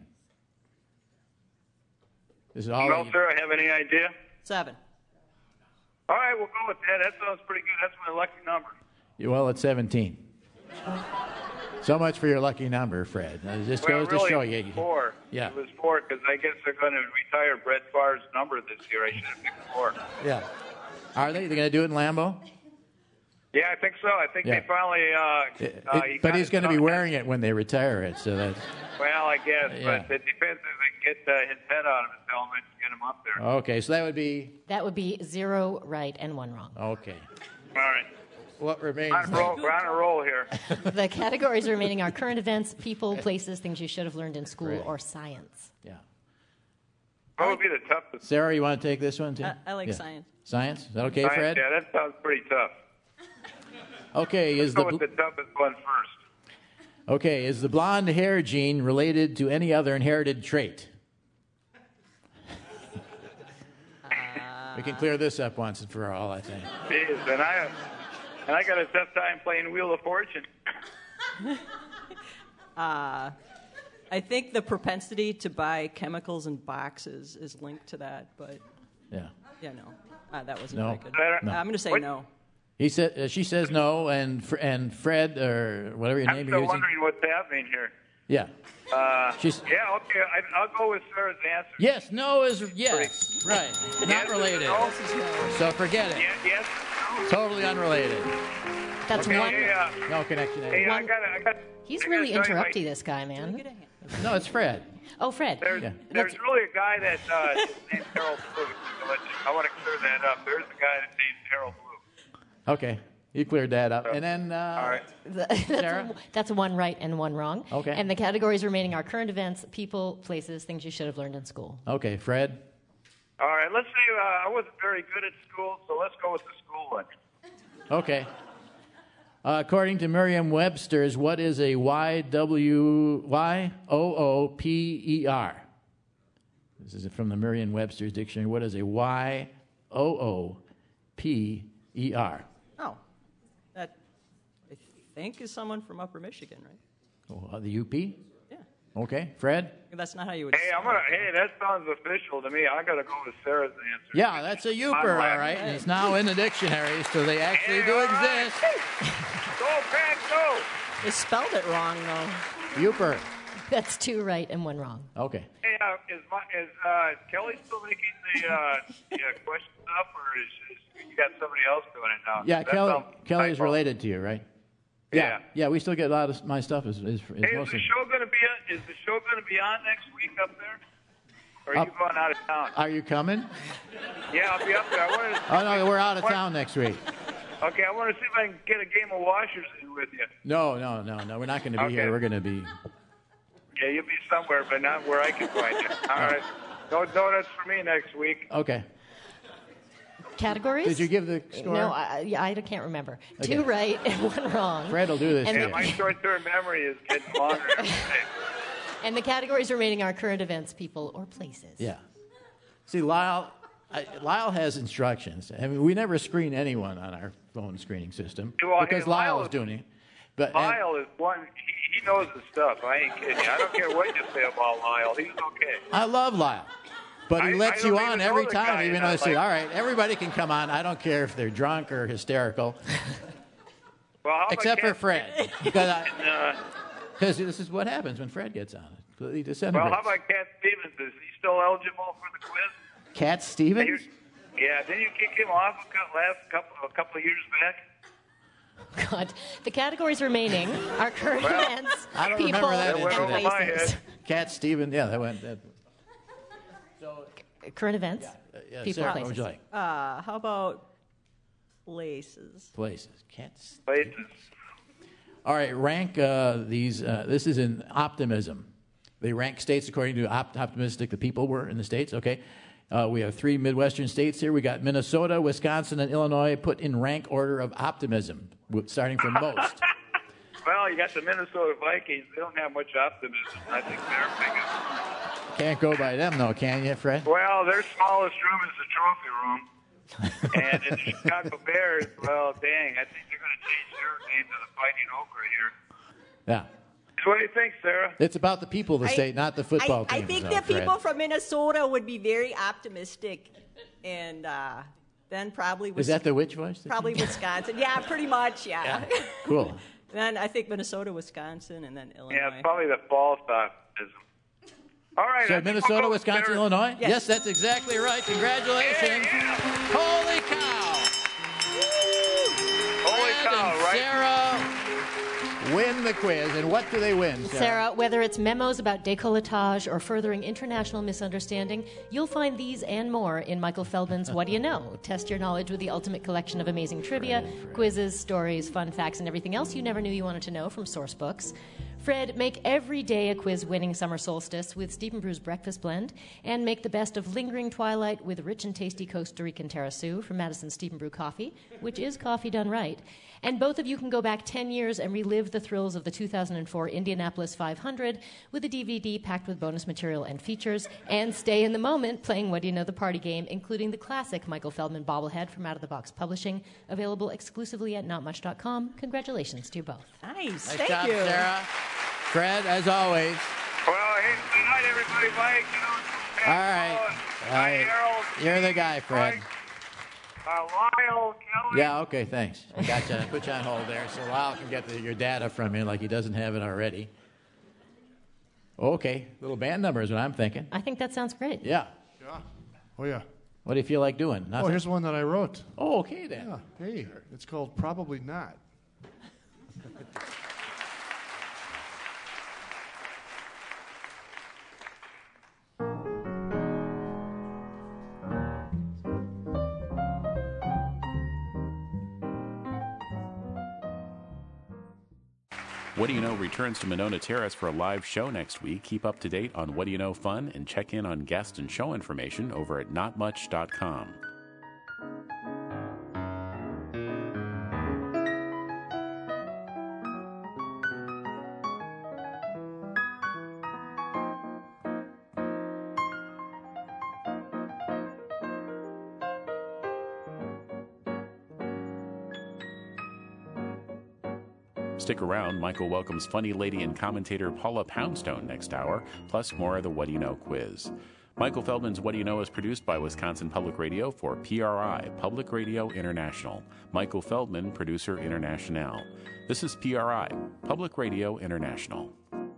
This is all. Well, Sarah, have any idea? Seven. All right, we'll go with that. That sounds pretty good. That's my lucky number. Well, it's seventeen. So much for your lucky number, Fred. Uh, This well, goes really, to show it you. was four. Yeah. It was four because I guess they're going to retire Brett Favre's number this year. I should have picked four. Yeah. Are they? They're going to do it in Lambeau? Yeah, I think so. I think Yeah. they finally. Uh, It- uh, it- he but got he's it going to be done. wearing it when they retire it, so that's. Well, I guess, Yeah. but it depends if they can get uh, his head out of his helmet and get him up there. Okay, so that would be. That would be zero right and one wrong. Okay. All right. What remains? On a roll, we're on a roll here. The categories remaining are current events, people, places, things you should have learned in school, Great. or science. Yeah. What would be the toughest? Sarah, you want to take this one too? I, I like Yeah. science. Science? Is that okay, Science, Fred? Yeah, that sounds pretty tough. Okay, is Let's go the with the toughest one first. okay is the blonde hair gene related to any other inherited trait? We can clear this up once and for all, I think. Jeez, and I and I got a tough time playing Wheel of Fortune. Uh, I think the propensity to buy chemicals in boxes is linked to that, but Yeah. yeah, no, uh, that wasn't No. very good. No. Uh, I'm going to say What? no. He said uh, she says no, and Fr- and Fred or whatever your I'm name still you're using. wondering what's happening here. Yeah. Uh, She's- yeah, okay. I, I'll go with Sarah's answer. Yes. No is yes. Right. Not Yes, related. no. So forget it. Yeah, yes. No. Totally unrelated. That's Okay, one. Hey, uh, No connection. hey, I got I got. He's I gotta really tell you, interrupting like, this guy, man. No, it's Fred. Oh, Fred. There's, Yeah. there's really a guy that uh, named Harold Blue. I want to clear that up. There's a guy that named Harold Blue. Okay. You cleared that up. And then uh, All right. The- that's, that's one right and one wrong. Okay. And the categories remaining are current events, people, places, things you should have learned in school. Okay, Fred. All right. Let's say uh, I wasn't very good at school, so let's go with the school one. Okay. Uh, according to Merriam-Webster's, what is a Y W Y O O P E R? This is from the Merriam-Webster's dictionary. What is a Y O O P E R? Oh, that I think is someone from Upper Michigan, right? Oh, uh, the U P? Yeah. Okay, Fred. That's not how you would. Hey, I'm gonna. Hey, that sounds official to me. I gotta go with Sarah's answer. Yeah, that's a Uper, all right. And it's now in the dictionary, so they actually do exist. Go, Pat, go! They spelled it wrong, though. Uper. That's two right and one wrong. Okay. Hey, uh, is my, is uh, Kelly still making the uh, the uh, questions up, or is, is you got somebody else doing it now? Yeah, That Kelly. sounds Kelly is typo. related to you, right? Yeah. Yeah, we still get a lot of my stuff is is, is Hey, is mostly. the show gonna be uh, is the show gonna be on next week up there, or are Up- you going out of town? Are you coming? Yeah, I'll be up there. I wanted to Oh no, we're out of town next week. Okay, I want to see if I can get a game of washers in with you. No, no, no, no. We're not going to be Okay. here. We're going to be. Yeah, you'll be somewhere, but not where I can find you. All right. No donuts for me next week. Okay. categories? Did you give the score? No, I, yeah, I can't remember. Okay. Two right and one wrong. Fred will do this. And Yeah, the- my short-term memory is getting longer every day. And the categories remaining are current events, people, or places. Yeah. See, Lyle, I, Lyle has instructions. I mean, we never screen anyone on our phone screening system Well, because hey, Lyle Lyle is is- doing it. But Lyle is one. He, he knows his stuff. I ain't kidding you. I don't care what you say about Lyle. He's okay. I love Lyle. But he I- lets I you don't on even every know the time, guy, even and though I I'm say, like- all right, everybody can come on. I don't care if they're drunk or hysterical, Well, how about except for Cat- Fred. Because I, And, uh, Because this is what happens when Fred gets on it. He well, disintegrates. how about Cat Stevens? Is he still eligible for the quiz? Cat Stevens? Yeah, didn't you kick him off a cou- last couple a couple of years back? God, the categories remaining are current Well, events, I don't people, remember that and incident. places. Cat Stevens, yeah, that went. That, Current events, yeah, people, Sarah, places. what would you like? Uh, how about places? Places. Cat Stevens. Places. All right, rank uh, these. Uh, this is in optimism. They rank states according to how op- optimistic the people were in the states. Okay, uh, we have three Midwestern states here. We got Minnesota, Wisconsin, and Illinois put in rank order of optimism, w- starting from most. Well, you got the Minnesota Vikings. They don't have much optimism. I think they're biggest. Can't go by them, though, can you, Fred? Well, their smallest room is the trophy room. And in the Chicago Bears, well, dang, I think they're going to change their name to the Fighting Okra here. Yeah, So what do you think, Sarah? it's about the people of the I- state, not the football I, team. I think so, the Fred. people from Minnesota would be very optimistic, and uh, then probably Is that the witch voice? probably Wisconsin. Yeah, pretty much. Yeah. Cool. Then I think Minnesota, Wisconsin, and then Illinois. Yeah, probably the false optimism. All right. I So think we'll Minnesota, go with Wisconsin, Sarah. Illinois? Yes. Yes, that's exactly right. Congratulations. Holy cow. Holy Fred cow, and right? Sarah win the quiz. And what do they win, Sarah? Sarah, whether it's memos about décolletage or furthering international misunderstanding, you'll find these and more in Michael Feldman's What Do You Know? Test your knowledge with the ultimate collection of amazing trivia, quizzes, stories, fun facts, and everything else you never knew you wanted to know from source books. Fred, make every day a quiz-winning summer solstice with Stephen Brew's Breakfast Blend, and make the best of lingering twilight with rich and tasty Costa Rican Terrasu from Madison Stephen Brew Coffee, which is coffee done right. And both of you can go back ten years and relive the thrills of the two thousand four Indianapolis five hundred with a D V D packed with bonus material and features, and stay in the moment playing What Do You Know, the party game, including the classic Michael Feldman bobblehead from Out of the Box Publishing, available exclusively at not much dot com. Congratulations to you both. Nice. Nice Thank job, you. Sarah. Fred, as always. Well, hey, good night, everybody. Mike, you know, All right. All right. Harold, You're the guy, Fred. uh, Lyle, Kelly. Yeah, okay, thanks. I got you. I put you on hold there so Lyle can get the, your data from you like he doesn't have it already. Okay, little band number is what I'm thinking. I think that sounds great. Yeah. Yeah. Oh, yeah. What do you feel like doing? Oh, Nothing? here's one that I wrote. Oh, okay then. Yeah. Hey, it's called Probably Not. What Do You Know returns to Monona Terrace for a live show next week. Keep up to date on What Do You Know fun and check in on guest and show information over at not much dot com. Stick around. Michael welcomes funny lady and commentator Paula Poundstone next hour, plus more of the What Do You Know quiz. Michael Feldman's What Do You Know is produced by Wisconsin Public Radio for P R I, Public Radio International. Michael Feldman, producer international. This is P R I, Public Radio International.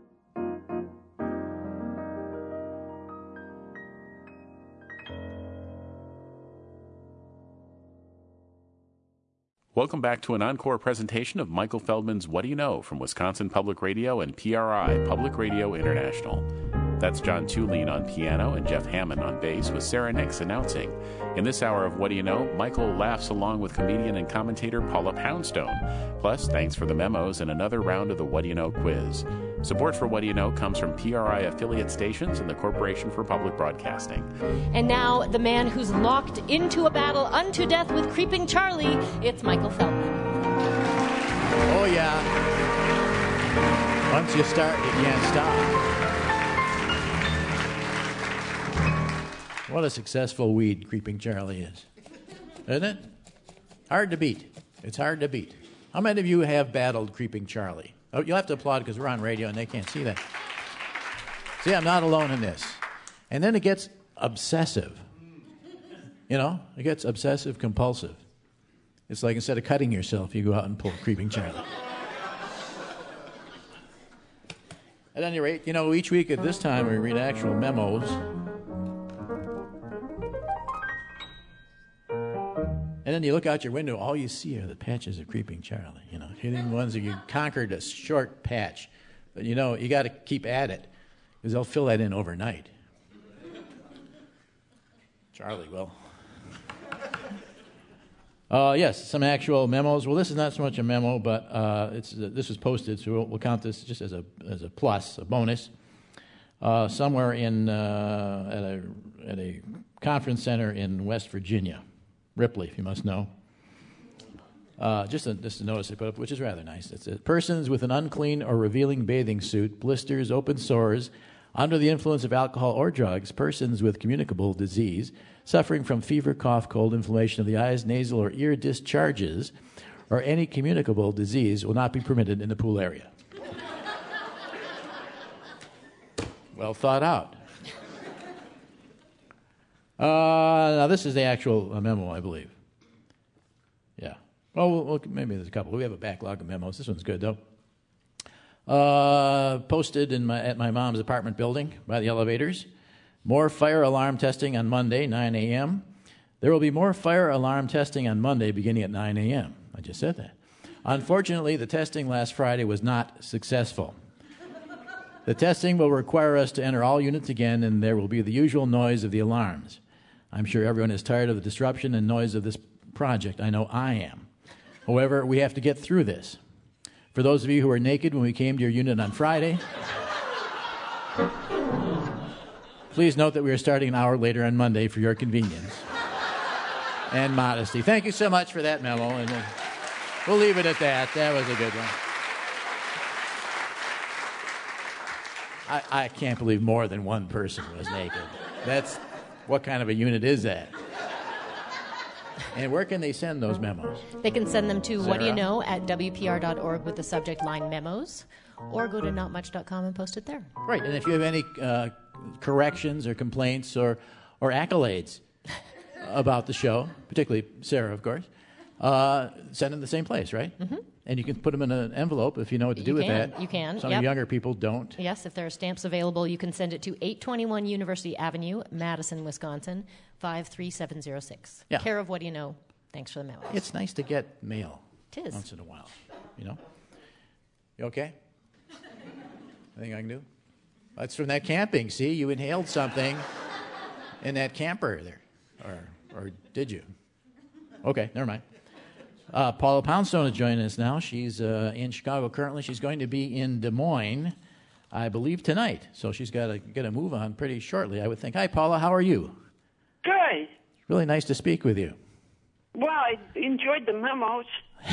Welcome back to an encore presentation of Michael Feldman's What Do You Know from Wisconsin Public Radio and P R I, Public Radio International. That's John Tulene on piano and Jeff Hammond on bass, with Sarah Nix announcing. In this hour of What Do You Know, Michael laughs along with comedian and commentator Paula Poundstone. Plus, thanks for the memos and another round of the What Do You Know quiz. Support for What Do You Know comes from P R I affiliate stations and the Corporation for Public Broadcasting. And now, the man who's locked into a battle unto death with Creeping Charlie, it's Michael Feldman. Oh, yeah. Once you start, you can't stop. What a successful weed Creeping Charlie is. Isn't it? Hard to beat. It's hard to beat. How many of you have battled Creeping Charlie? Oh, you'll have to applaud because we're on radio and they can't see that. See, I'm not alone in this. And then it gets obsessive. You know, it gets obsessive compulsive. It's like instead of cutting yourself, you go out and pull Creeping Charlie. At any rate, you know, each week at this time we read actual memos. And then you look out your window, all you see are the patches of Creeping Charlie, you know, hitting ones that you conquered a short patch. But, you know, you got to keep at it, because they'll fill that in overnight. Charlie will. Uh, yes, some actual memos. Well, this is not so much a memo, but uh, it's uh, this was posted, so we'll, we'll count this just as a as a plus, a bonus. Uh, somewhere in uh, at a at a conference center in West Virginia. Ripley, if you must know. Uh, just, a, just a notice they put up, which is rather nice. It says, persons with an unclean or revealing bathing suit, blisters, open sores, under the influence of alcohol or drugs, persons with communicable disease, suffering from fever, cough, cold, inflammation of the eyes, nasal or ear discharges, or any communicable disease will not be permitted in the pool area. Well thought out. Uh, now, this is the actual uh, memo, I believe. Yeah. Well, we'll, we'll, maybe there's a couple. We have a backlog of memos. This one's good, though. Uh, posted in my, at my mom's apartment building by the elevators. More fire alarm testing on Monday, nine a.m. There will be more fire alarm testing on Monday beginning at nine a.m. I just said that. Unfortunately, the testing last Friday was not successful. The testing will require us to enter all units again, and there will be the usual noise of the alarms. I'm sure everyone is tired of the disruption and noise of this project. I know I am. However, we have to get through this. For those of you who were naked when we came to your unit on Friday, please note that we are starting an hour later on Monday for your convenience and modesty. Thank you so much for that memo, and we'll, we'll leave it at that. That was a good one. I, I can't believe more than one person was naked. That's, what kind of a unit is that? And where can they send those memos? They can send them to Sarah? what do you know at W P R dot org with the subject line memos, or go to not much dot com and post it there. Right, and if you have any uh, corrections or complaints or, or accolades about the show, particularly Sarah, of course, uh, send them to the same place, right? Mm-hmm. And you can put them in an envelope if you know what to do You with can, that. you can, Some yep. younger people don't. Yes, if there are stamps available, you can send it to eight twenty-one University Avenue, Madison, Wisconsin, five three seven zero six. Yeah. Care of What Do You Know? Thanks for the memo. It's nice to get mail. Tis. Once in a while, you know? You okay? Anything I can do? That's from that camping. See, you inhaled something in that camper there. Or, or did you? Okay, never mind. Uh, Paula Poundstone is joining us now. She's uh, in Chicago currently. She's going to be in Des Moines, I believe, tonight. So she's got to get a move on pretty shortly, I would think. Hi, Paula. How are you? Good. Really nice to speak with you. Well, I enjoyed the memos.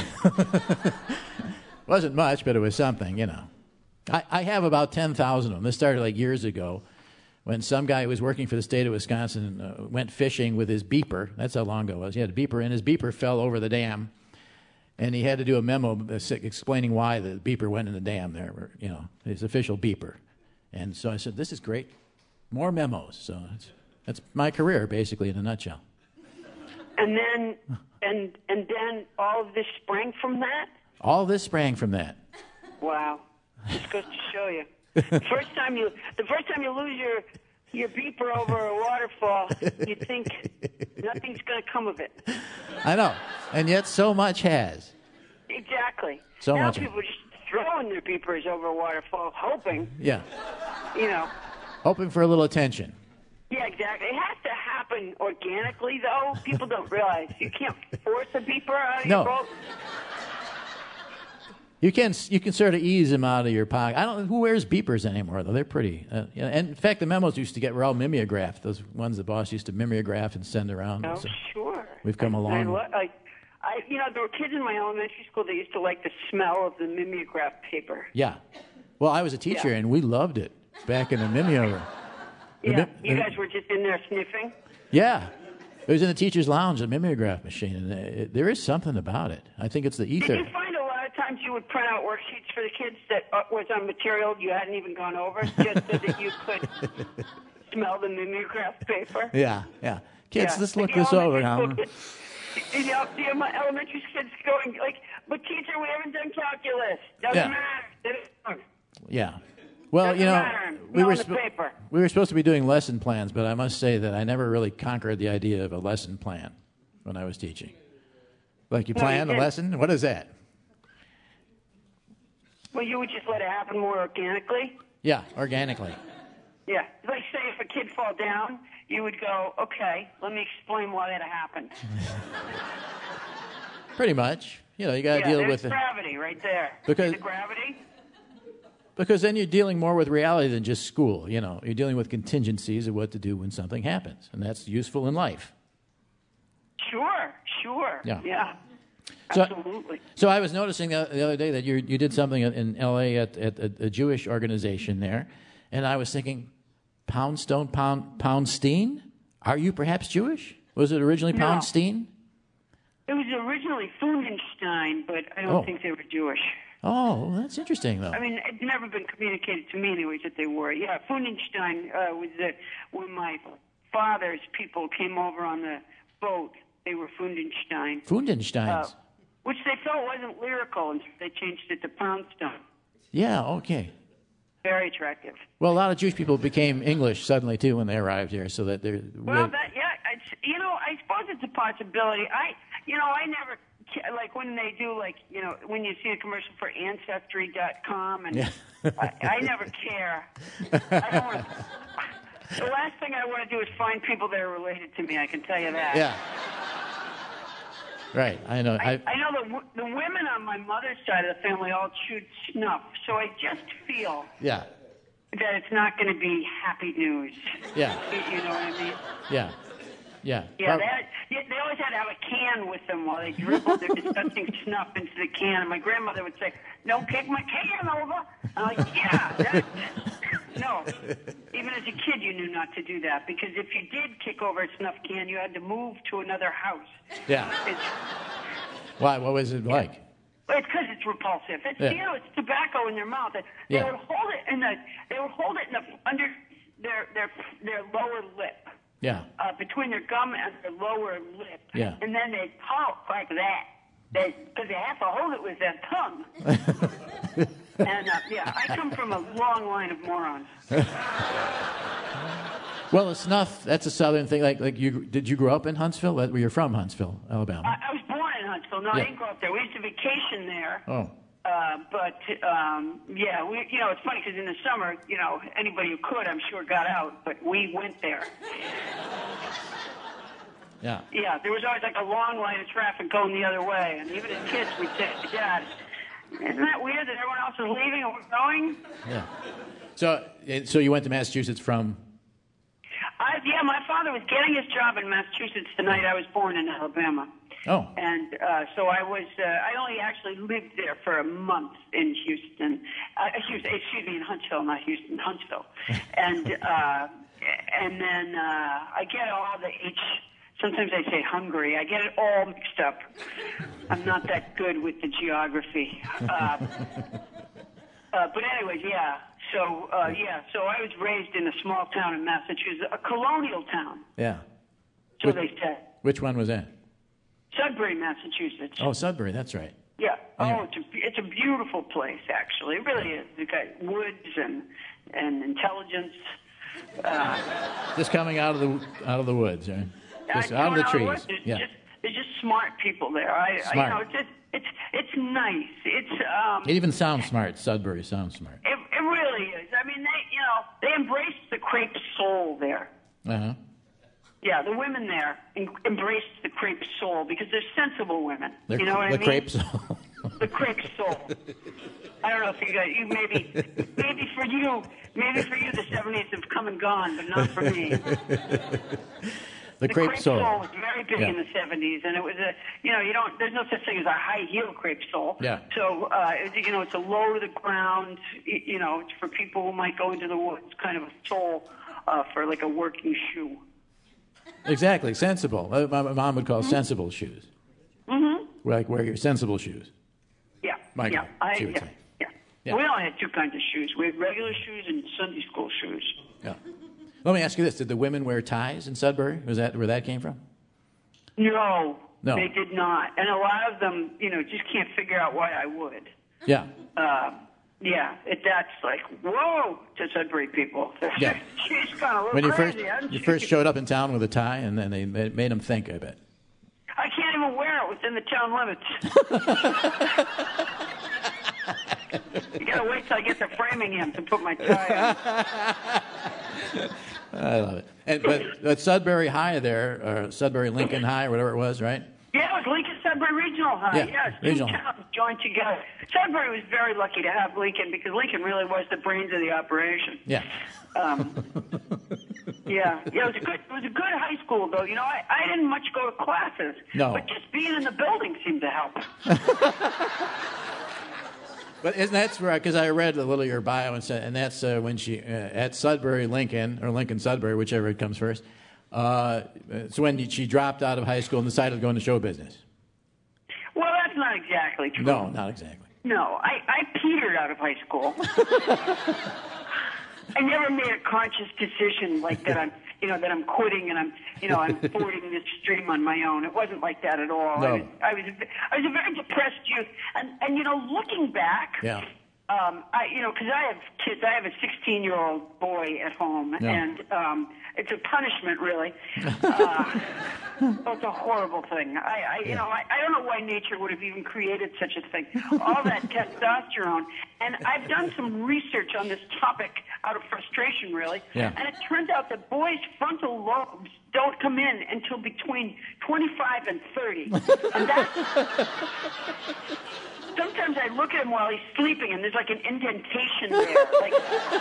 Wasn't much, but it was something, you know. I, I have about ten thousand of them. This started like years ago when some guy who was working for the state of Wisconsin uh, went fishing with his beeper. That's how long ago it was. He had a beeper, and his beeper fell over the dam. And he had to do a memo explaining why the beeper went in the dam there, you know, his official beeper. And so I said, this is great. More memos. So it's, that's my career, basically, in a nutshell. And then, and and then all of this sprang from that? All this sprang from that. Wow. Just goes to show you. The first time you, the first time you lose your, your beeper over a waterfall, you think nothing's going to come of it. I know. And yet so much has. Exactly. So now much. people are just throwing their beepers over a waterfall, hoping, Yeah. you know. Hoping for a little attention. Yeah, exactly. It has to happen organically, though. People don't realize you can't force a beeper out of No. your boat. You can you can sort of ease them out of your pocket. I don't know who wears beepers anymore though. They're pretty. Uh, yeah, and in fact, the memos used to get were all mimeographed. Those ones the boss used to mimeograph and send around. Oh, so sure. We've come a long I, way. lo- I, I, you know, there were kids in my elementary school that used to like the smell of the mimeograph paper. Yeah. Well, I was a teacher Yeah. and we loved it back in the mimeo. the Yeah, mim- you the- guys were just in there sniffing. Yeah. It was in the teacher's lounge, a mimeograph machine, and it, there is something about it. I think it's the ether. Did you find a lot of times you would print out worksheets for the kids that uh, was on material you hadn't even gone over, just so that you could smell the mimeograph paper? Yeah, yeah. Kids, Yeah. let's look The this over elementary now. school kids- You know, the my elementary kids going like, but teacher, we haven't done calculus. Doesn't Yeah. matter. Doesn't- Yeah. Well, Doesn't you know, matter. we Smell were the spo- paper. we were supposed to be doing lesson plans, but I must say that I never really conquered the idea of a lesson plan when I was teaching. Like you No, you plan a didn't. lesson? What is that? Well, you would just let it happen more organically. Yeah, organically. Yeah. Like, say, if a kid fall down, you would go, okay, let me explain why that happened. Pretty much. You know, you got to yeah, deal there's with it. gravity right there. Because- See the gravity? Because then you're dealing more with reality than just school. You know, you're dealing with contingencies of what to do when something happens, and that's useful in life. Sure, sure. Yeah. Yeah. So- Absolutely. So I was noticing the, the other day that you you did something in L A at, at a, a Jewish organization there, and I was thinking, Poundstone, Pound, Poundstein? Are you perhaps Jewish? Was it originally No. Poundstein? It was originally Fundenstein, but I don't Oh. think they were Jewish. Oh, well, that's interesting, though. I mean, it's never been communicated to me, anyways, that they were. Yeah, Fundenstein uh, was the, when my father's people came over on the boat. They were Fundenstein. Fundensteins. Uh, which they felt wasn't lyrical, and so they changed it to Poundstone. Yeah, okay. Very attractive. Well, a lot of Jewish people became English suddenly, too, when they arrived here, so that they're... Well, that yeah, it's, you know, I suppose it's a possibility. I, you know, I never ca- like when they do like, you know, when you see a commercial for Ancestry dot com, and Yeah. I, I never care. I don't want. The last thing I want to do is find people that are related to me. I can tell you that. Yeah. Right, I know. I, I, I know the w- the women on my mother's side of the family all chewed snuff, so I just feel yeah, that it's not going to be happy news. Yeah. You, you know what I mean? yeah, yeah. Yeah, Prob- they, had, yeah, they always had to have a can with them while they dribbled their disgusting snuff into the can. And my grandmother would say, "No, kick my can over." I'm like, "Yeah, that, no." Even as a kid, you knew not to do that because if you did kick over a snuff can, you had to move to another house. Yeah. It's, Why? What was it like? It's because it's repulsive. It's Yeah. you know, it's tobacco in their mouth. They Yeah. would hold it in the they would hold it in the under their their their lower lip. Yeah. Uh, between their gum and their lower lip. Yeah. And then they talk like that. They because they have to hold it with their tongue. and uh, yeah, I come from a long line of morons. Well, the snuff, that's a southern thing. Like, like you, did you grow up in Huntsville? Well, you're from Huntsville, Alabama. I, I was born in Huntsville. No, Yeah. I didn't grow up there. We used to vacation there. Oh. Uh, but um, yeah, we you know it's funny because in the summer, you know, anybody who could, I'm sure, got out. But we went there. Yeah. Yeah, there was always like a long line of traffic going the other way, and even as kids, we'd say, "Dad, isn't that weird that everyone else is leaving and we're going?" Yeah. So, eh, so you went to Massachusetts from? I, yeah, my father was getting his job in Massachusetts the night I was born in Alabama. Oh. And uh, so I was, uh, I only actually lived there for a month in Houston. Uh, excuse, excuse me, in Huntsville, not Houston, Huntsville. And uh, and then uh, I get all the H, sometimes I say Hungary. I get it all mixed up. I'm not that good with the geography. Uh, uh, but anyways, yeah. So, uh, yeah, so I was raised in a small town in Massachusetts, a colonial town, Yeah. so Which, they said. which one was that? Sudbury, Massachusetts. Oh, Sudbury, that's right. Yeah. Yeah. Oh, it's a, it's a beautiful place, actually. It really is. You've got woods and, and intelligence. Uh, Just coming out of the out of the woods, right? Just I- out of the coming trees. There's, Yeah. just, there's just smart people there. I, I, Smart. you know, it's just, it's it's nice. It's um, It even sounds smart. Sudbury sounds smart. it, it really is. I mean, they you know they embrace the crepe soul there. Uh huh. Yeah, the women there en- embraced the crepe soul because they're sensible women. The, you know what the I mean? crepes. The crepe sole. I don't know if you guys, you maybe, maybe for you, maybe for you the seventies have come and gone, but not for me. The, the crepe, crepe sole. sole was very big Yeah. in the seventies, and it was a, you know, you don't, there's no such thing as a high heel crepe sole. Yeah. So, uh, it, you know, it's a low to the ground, y- you know, it's for people who might go into the woods, kind of a sole uh, for like a working shoe. Exactly, sensible. Uh, my, my mom would call sensible shoes. Mm-hmm. Like wear your sensible shoes. Yeah. Michael, yeah. I, she would yeah. say. Yeah. Yeah. We only had two kinds of shoes. We had regular shoes and Sunday school shoes. Yeah. Let me ask you this: did the women wear ties in Sudbury? Was that where that came from? No, No. they did not. And a lot of them, you know, just can't figure out why I would. Yeah. Uh, yeah, it, that's like, whoa, to Sudbury people. Yeah. She's kind of a little When you first crazy, isn't you she? first showed up in town with a tie, and then they made, made them think. I bet. I can't even wear it within the town limits. You gotta wait till I get to Framingham to put my tie on. I love it. And, but, but Sudbury High there, or Sudbury Lincoln High, or whatever it was, right? Yeah, it was Lincoln Sudbury Regional High. Yeah, yes, regional. two towns joined together. Sudbury was very lucky to have Lincoln because Lincoln really was the brains of the operation. Yeah. Um, yeah, yeah, it was a good, it was a good high school though. You know, I, I didn't much go to classes, No. but just being in the building seemed to help. But isn't that's right? Because I read a little of your bio, and said, and that's uh, when she uh, at Sudbury Lincoln or Lincoln Sudbury, whichever comes first. Uh, it's when she dropped out of high school and decided to go into show business. Well, that's not exactly true. No, not exactly. No, I, I petered out of high school. I never made a conscious decision like that. I'm, you know, that I'm quitting and I'm, you know, I'm fording this stream on my own. It wasn't like that at all. No. I was, I was, a, I was a very depressed youth, and and you know, looking back, Yeah. um, I, you know, because I have kids. I have a sixteen-year-old boy at home, Yeah. and um, it's a punishment, really. Uh, oh, it's a horrible thing. I, I you know, I, I don't know why nature would have even created such a thing. All that testosterone, and I've done some research on this topic out of frustration, really. Yeah. And it turns out that boys' frontal lobes don't come in until between twenty-five and thirty, and that's. Sometimes I look at him while he's sleeping, and there's like an indentation there. Like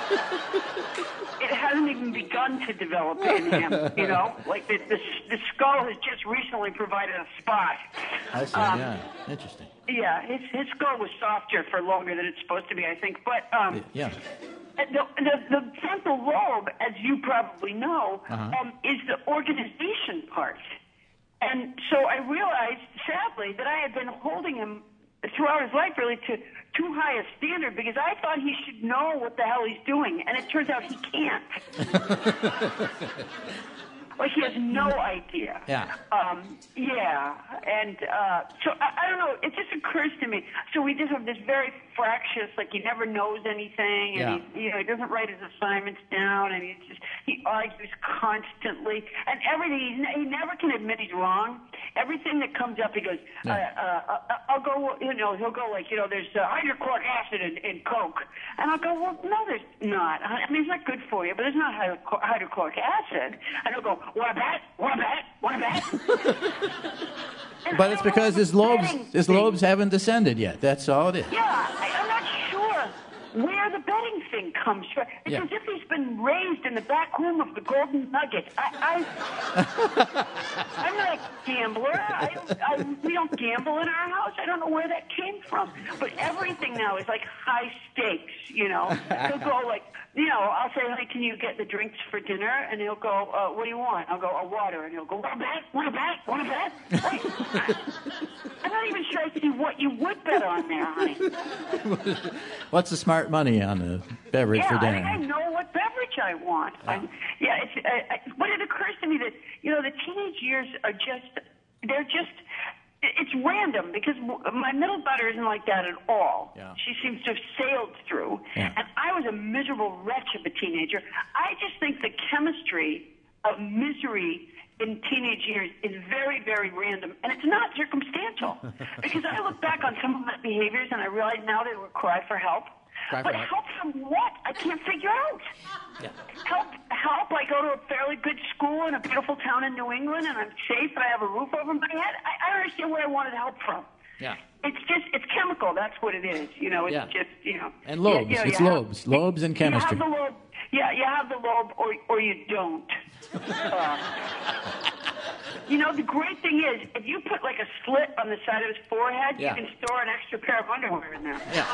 it hasn't even begun to develop in him. You know, like the the, the skull has just recently provided a spot. I see. Um, yeah. Interesting. Yeah, his his skull was softer for longer than it's supposed to be, I think. But um, Yeah. the, the the frontal lobe, as you probably know, Uh-huh. um, is the organization part. And so I realized, sadly, that I had been holding him throughout his life really to too high a standard because I thought he should know what the hell he's doing, and it turns out he can't. Like he has no idea. Yeah. Um, yeah, and uh, so I, I don't know. It just occurs to me. So we just have this very fractious, like he never knows anything, and Yeah. he, you know, he doesn't write his assignments down, and he just he argues constantly, and everything. He's, ne- he never can admit he's wrong. Everything that comes up, he goes, uh, uh, uh, "I'll go." You know, he'll go like, you know, there's uh, hydrochloric acid in, in Coke, and I'll go, "Well, no, there's not. I mean, it's not good for you, but there's not hydro- hydrochloric acid." And he'll go, "What about? What about? What about?" But it's because his lobes his lobes haven't descended yet. That's all it is. Yeah, I, I'm not sure where the betting thing comes from. It's Yeah. as if he's been raised in the back room of the Golden Nugget. I, I, I'm not a gambler. I, don't- I, we don't gamble in our house. I don't know where that came from. But everything now is like high stakes, you know. He'll go like, you know, I'll say, "Hey, can you get the drinks for dinner?" And he'll go, uh, "What do you want?" I'll go, "A water." And he'll go, "Want a bet? Want a bet? Want a bet?" Like, I'm not even sure I see what you would bet on there, honey. What's the smart money on the beverage yeah, for I, dinner? I know what beverage I want. I, yeah, it's, I, I, but it occurs to me that, you know, the teenage years are just, they're just, it's random because my middle daughter isn't like that at all. Yeah. She seems to have sailed through. Yeah. And I was a miserable wretch of a teenager. I just think the chemistry of misery in teenage years is very, very random, and it's not circumstantial. Because I look back on some of my behaviors, and I realize now they were cry for help. Cry for but help. help from what? I can't figure out. Yeah. Help, help. I go to a fairly good school in a beautiful town in New England, and I'm safe, and I have a roof over my head. I, I don't understand where I wanted help from. Yeah. It's just, it's chemical. That's what it is. You know, it's Yeah. just, you know. And lobes. You know, It's you have- lobes. Lobes and chemistry. You have the lobe. Yeah, you have the lobe or, or you don't. Uh, you know, the great thing is, if you put like a slit on the side of his forehead, Yeah. you can store an extra pair of underwear in there. Yeah.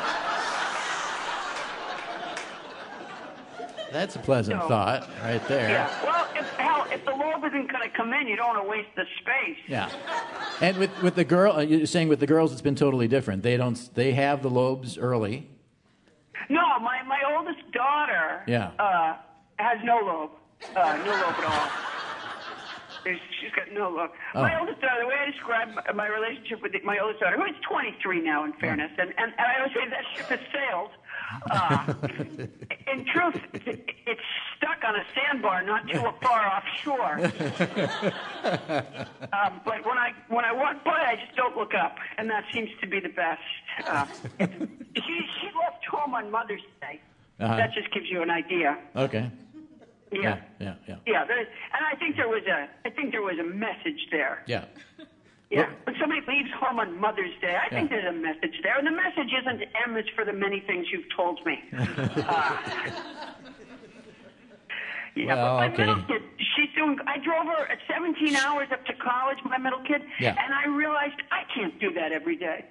That's a pleasant So- thought right there. Yeah. Well, if, hell, if the lobe isn't going to come in, you don't want to waste the space. Yeah. And with with the girl, uh, you're saying with the girls, it's been totally different. They don't. They have the lobes early. No, my, my oldest daughter Yeah. uh, has no lobe. Uh, no lobe at all. There's, she's got no lobe. Oh. My oldest daughter, the way I describe my, my relationship with the, my oldest daughter, who is twenty-three now, in fairness, and, and, and I always say that ship has sailed. Uh, in truth, it, it's stuck on a sandbar not too far offshore. um, but when I when I walk by, I just don't look up, and that seems to be the best. Uh, she she left home on Mother's Day. Uh-huh. That just gives you an idea. Okay. Yeah, Yeah. Yeah. yeah. There, and I think there was a I think there was a message there. Yeah. Yeah, when somebody leaves home on Mother's Day, I think Yeah. there's a message there. And the message isn't M is for the many things you've told me. uh, yeah, Well, but my okay. middle kid, she's doing, I drove her at seventeen hours up to college, my middle kid, Yeah. and I realized I can't do that every day.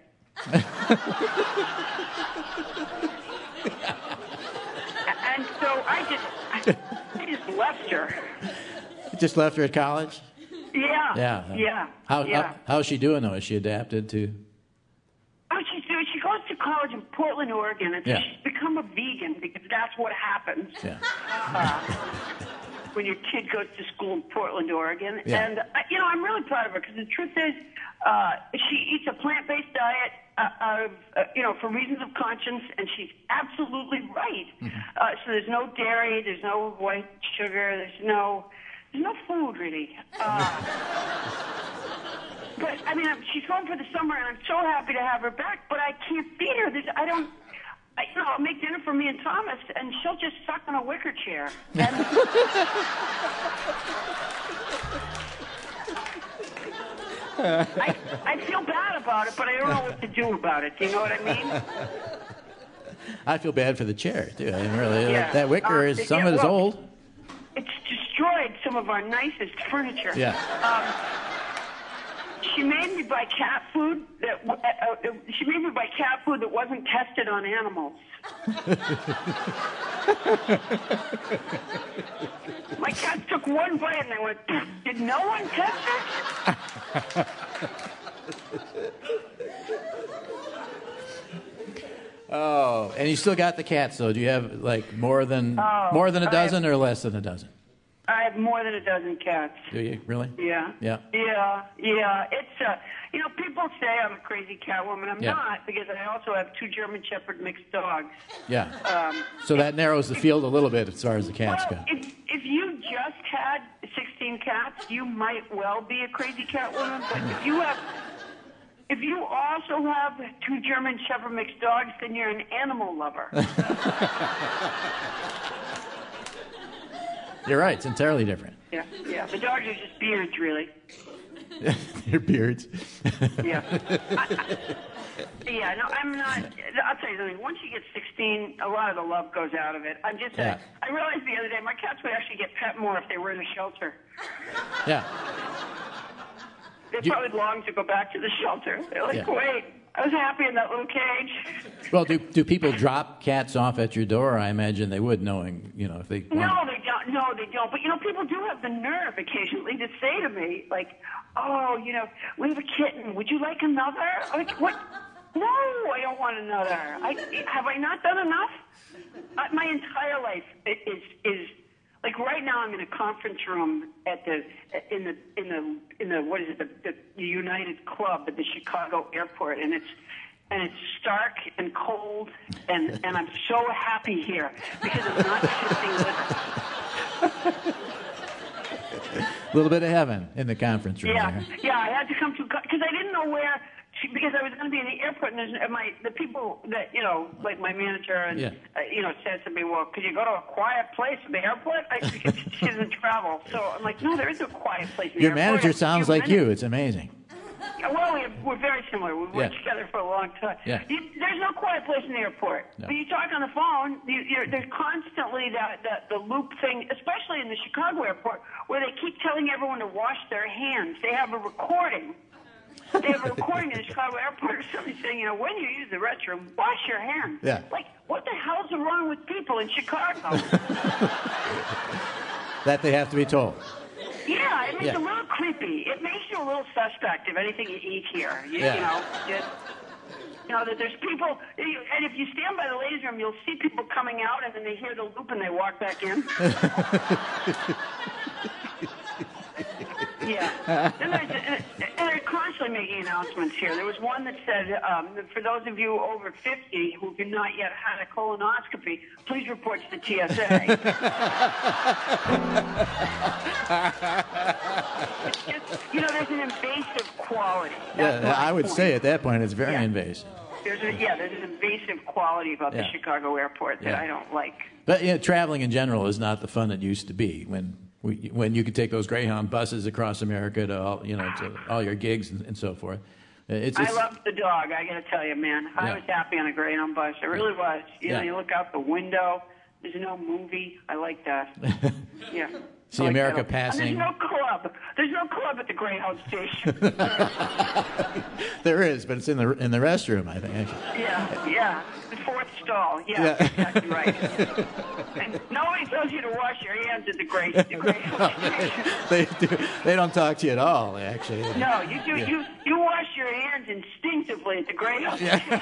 And so I just, I just left her. Just left her at college. Yeah. Yeah. Yeah. How, yeah. how how's she doing though? Is she adapted to? Oh, she's doing. She goes to college in Portland, Oregon, and Yeah. she's become a vegan because that's what happens Yeah. uh, when your kid goes to school in Portland, Oregon. Yeah. And uh, you know, I'm really proud of her because the truth is, uh, she eats a plant-based diet uh, out of uh, you know for reasons of conscience, and she's absolutely right. Mm-hmm. Uh, so there's no dairy, there's no white sugar, there's no there's no food really. Uh, But, I mean, I'm, she's home for the summer, and I'm so happy to have her back, but I can't feed her. There's, I don't, I, you know, I'll make dinner for me and Thomas, and she'll just suck on a wicker chair. And, I, I feel bad about it, but I don't know what to do about it. Do you know what I mean? I feel bad for the chair too. I mean, really, Yeah. that wicker Uh, is some yeah, of it is well, old. It's destroyed some of our nicest furniture. Yeah. Um, she made me buy cat food that uh, uh, she made me buy cat food that wasn't tested on animals. My cats took one bite and they went, "Did no one test it?" Oh, and you still got the cats though. Do you have like more than Oh, more than a I dozen or less than a dozen? I have more than a dozen cats. Do you really? Yeah. Yeah. Yeah, yeah. It's uh, you know, people say I'm a crazy cat woman. I'm Yeah. not because I also have two German Shepherd mixed dogs. Yeah. Um, So that narrows the field a little bit as far as the cats well, go. if if you just had sixteen cats, you might well be a crazy cat woman. But if you have, if you also have two German Shepherd mixed dogs, then you're an animal lover. You're right. It's entirely different. Yeah, yeah. The dogs are just beards, really. Your beards. Yeah. I, I, yeah, no, I'm not. I'll tell you something. Once you get sixteen, a lot of the love goes out of it. I'm just. Yeah. I realized the other day my cats would actually get pet more if they were in a shelter. Yeah. They You- probably long to go back to the shelter. They're like, Yeah. wait, I was happy in that little cage. Well, do do people drop cats off at your door? I imagine they would, knowing you know if they. No, want- they don't. No, they don't. But you know, people do have the nerve occasionally to say to me, like, "Oh, you know, we have a kitten. Would you like another?" I'm like, what? No, I don't want another. I have I not done enough? Uh, my entire life i- is is like right now. I'm in a conference room at the in the in the in the what is it the, the United Club at the Chicago airport, and it's. And it's stark and cold, and, and I'm so happy here because I'm not shifting with A little bit of heaven in the conference room. Yeah, there. yeah. I had to come to because I didn't know where to, because I was going to be in the airport, and there's, and my the people that you know, like my manager, and Yeah. uh, you know, said to me, "Well, could you go to a quiet place in the airport?" I, because she doesn't travel, so I'm like, "No, there is a quiet place." In the Your airport. manager It's a sounds few like you. minutes." It's amazing. well, we're, we're very similar. We've worked Yeah. together for a long time. Yeah. You, there's no quiet place in the airport. No. When you talk on the phone, you, you're, there's constantly that, that the loop thing, especially in the Chicago airport, where they keep telling everyone to wash their hands. They have a recording. They have a recording in the Chicago airport of somebody saying, you know, when you use the restroom, wash your hands. Yeah. Like, what the hell's wrong with people in Chicago? That they have to be told. Yeah, it makes Yeah. it a little creepy. It makes you a little suspect of anything you eat here. You, Yeah. you know, just, you know that there's people, and if you stand by the ladies' room, you'll see people coming out, and then they hear the loop and they walk back in. Yeah, and, there's, and they're constantly making announcements here. There was one that said, um, for those of you over fifty who have not yet had a colonoscopy, please report to the T S A. It's just, you know, there's an invasive quality. That's Yeah, my I would point. say at that point it's very Yeah. invasive. There's a, yeah, there's an invasive quality about Yeah. the Chicago airport that Yeah. I don't like. But yeah, traveling in general is not the fun it used to be when we, when you could take those Greyhound buses across America to all you know to all your gigs and, and so forth. It's, I it's, loved the dog. I got to tell you, man, I Yeah. was happy on a Greyhound bus. I really was. You know, Yeah. you look out the window. There's no movie. I like that. Yeah. See I like America that. passing. And there's no club. There's no club at the Greyhound station. There is, but it's in the in the restroom, I think. Actually. Yeah, yeah. The fourth stall. Yeah, Yeah. exactly right. And nobody tells you to wash your hands at the Grey the Greyhound station. they do, they don't talk to you at all, actually. No, you do. Yeah. You you wash your hands instinctively at the Greyhound station.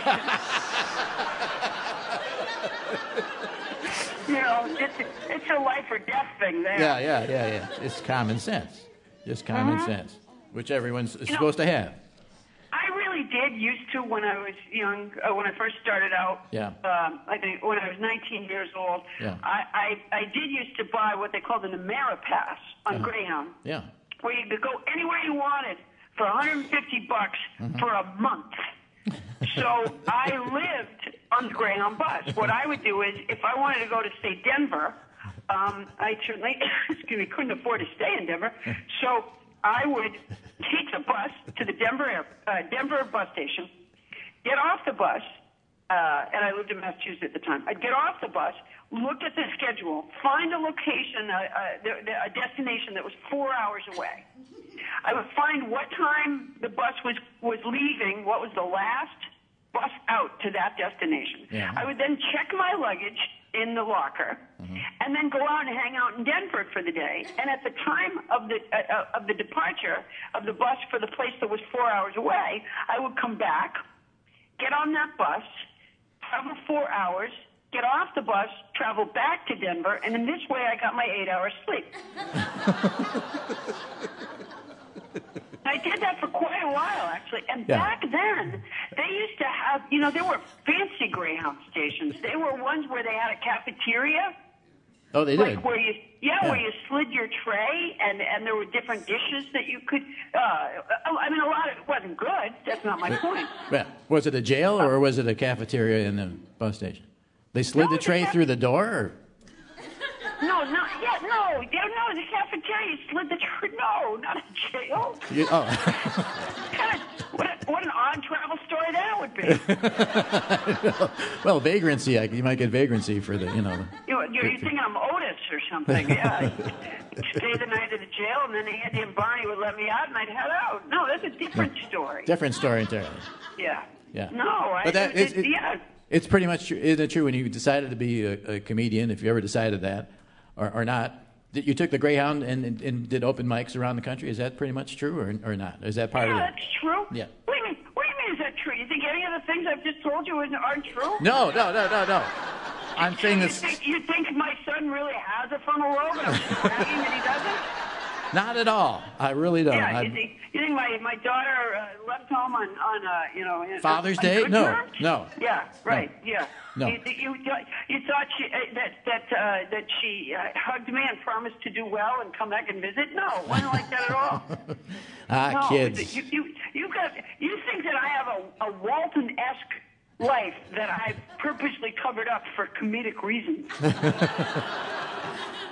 You know, it's it's a life or death thing there. Yeah, yeah, yeah, yeah. It's common sense, just common Mhm. sense, which everyone's You know- supposed to have. I really did used to when I was young, uh, when I first started out. Yeah. Um, I think when I was nineteen years old. Yeah. I, I I did used to buy what they called an Ameripass on Uh-huh. Greyhound, Yeah. where you could go anywhere you wanted for one hundred fifty bucks Mhm. for a month. So I lived on the Greyhound bus. What I would do is, if I wanted to go to, say, Denver, um, I certainly excuse me, couldn't afford to stay in Denver. So I would take the bus to the Denver air, uh, Denver bus station, get off the bus, uh, and I lived in Massachusetts at the time. I'd get off the bus, look at the schedule, find a location, a, a, a destination that was four hours away. I would find what time the bus was, was leaving, what was the last bus out to that destination. Yeah. I would then check my luggage in the locker, and then go out and hang out in Denver for the day. And at the time of the uh, of the departure of the bus for the place that was four hours away, I would come back, get on that bus, travel four hours, get off the bus, travel back to Denver, and in this way I got my eight hours sleep. I did that for quite a while, actually. And Yeah. back then, they used to have, you know, there were fancy Greyhound stations. They were ones where they had a cafeteria. Oh, they like did. Where you, yeah, Yeah. where you slid your tray, and, and there were different dishes that you could, uh, I mean, a lot of it wasn't good. That's not my point. Yeah. Was it a jail or was it a cafeteria in the bus station? They slid the tray through the door? Or? No, no, yeah, no, yeah, no, the cafeteria slid the tray. No, not a jail. You, oh. God, what, a, what an odd travel story that would be. Well, vagrancy. I- You might get vagrancy for the, you know. You, you're, you're thinking I'm Otis or something. Yeah. Stay the night at the jail, and then Andy and Barney would let me out, and I'd head out. No, that's a different story. Different story entirely. Yeah. Yeah. No, I. But that- it, it's- it- yeah. It's pretty much true. Isn't it true when you decided to be a, a comedian, if you ever decided that, or, or not, that you took the Greyhound and, and, and did open mics around the country? Is that pretty much true or, or not? Is that part Yeah, of it? that's true. Yeah. What do you mean? What do you mean? Is that true? You think any of the things I've just told you isn't- aren't true? No, no, no, no, no. I'm saying You this. think, you think my son really has a frontal lobe, and I'm just bragging that he doesn't? Not at all. I really don't. Yeah, I- you think, you think my, my daughter uh, left home on, on uh, you know... in- Father's on Day? good No, terms? no. Yeah, right, yeah. No. You, you, you thought she, uh, that that uh, that she uh, hugged me and promised to do well and come back and visit? No, it wasn't like that at all. Ah, no, kids. You, you, you, got, you think that I have a, a Walton-esque life that I've purposely covered up for comedic reasons.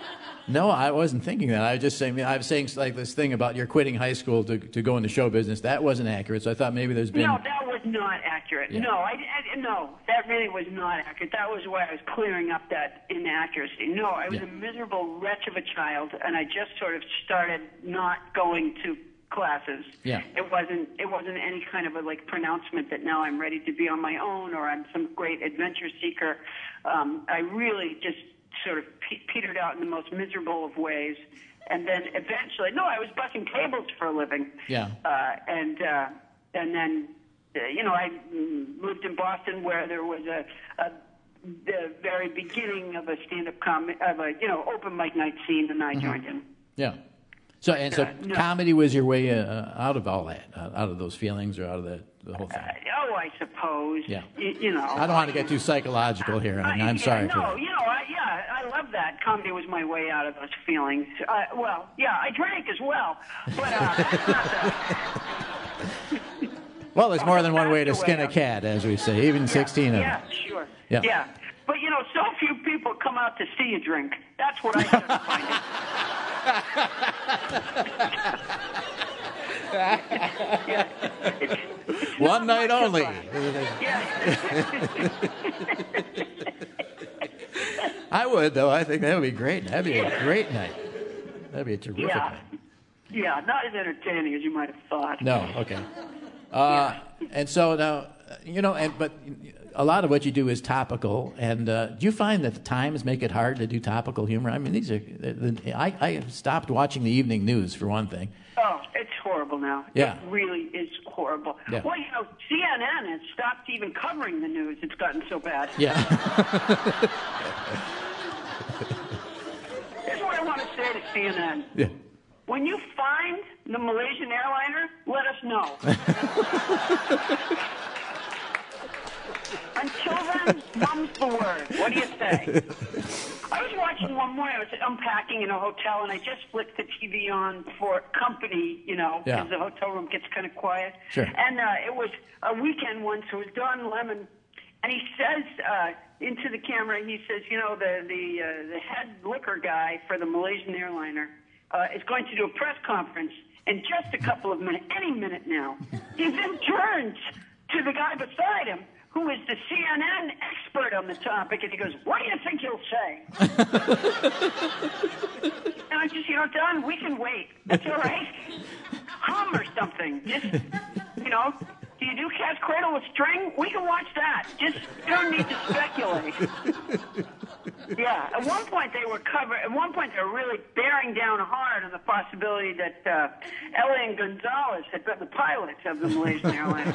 No, I wasn't thinking that. I was just saying, I was saying like this thing about you're quitting high school to to go into show business. That wasn't accurate, so I thought maybe there's been... No, that was not accurate. Yeah. No, I, I, no, that really was not accurate. That was why I was clearing up that inaccuracy. No, I was Yeah. a miserable wretch of a child, and I just sort of started not going to classes. Yeah. It wasn't it wasn't any kind of a like pronouncement that now I'm ready to be on my own or I'm some great adventure seeker. Um, I really just sort of pe- petered out in the most miserable of ways. And then eventually, no, I was bussing tables for a living. Yeah. Uh, and uh, and then, uh, you know, I mm, lived in Boston where there was a, a the very beginning of a stand-up com of a you know open mic night scene, and I Mhm. joined in. Yeah. So and so, Uh, no. comedy was your way uh, out of all that, uh, out of those feelings, or out of the the whole thing. Uh, oh, I suppose. Yeah. Y- you know. I don't want to get too psychological here. I mean, I'm yeah, sorry no, for that. you know, I, yeah, I love that. Comedy was my way out of those feelings. Uh, well, yeah, I drank as well, but uh, that's not the. Well, there's more than one way to skin a cat, as we say, even sixteen of Yeah, them. sure. Yeah. Yeah. But, you know, so few people come out to see you drink. That's what I started finding. Yeah. One night only. I would, though. I think that would be great. That'd be a great night. That'd be a terrific Yeah. night. Yeah, not as entertaining as you might have thought. No, okay. Uh, And so now, you know, and but a lot of what you do is topical. And uh, do you find that the Times make it hard to do topical humor? I mean, these are. The, the, I, I have stopped watching the evening news for one thing. Oh, it's horrible now. Yeah. It really is horrible. Yeah. Well, you know, C N N has stopped even covering the news. It's gotten so bad. Yeah. Here's what I want to say to C N N. Yeah. When you find the Malaysian airliner, let us know. Until then, mum's the word. What do you say? I was watching one morning. I was unpacking in a hotel, and I just flicked the T V on for company, you know, because Yeah. the hotel room gets kind of quiet. Sure. And uh, it was a weekend one, so it was Don Lemon, and he says uh, into the camera, he says, you know, the the uh, the head liquor guy for the Malaysian airliner uh, is going to do a press conference in just a couple of minutes, any minute now. He then turns to the guy beside him, who is the C N N expert on the topic, and he goes, what do you think he'll say? And I just, you know, Don, we can wait. That's all right. Hum or something. Just, you know, do you do Cat's Cradle with String? We can watch that. Just, you don't need to speculate. Yeah, at one point they were cover. At one point they were really bearing down hard on the possibility that uh, Elian Gonzalez had been the pilot of the Malaysian airline.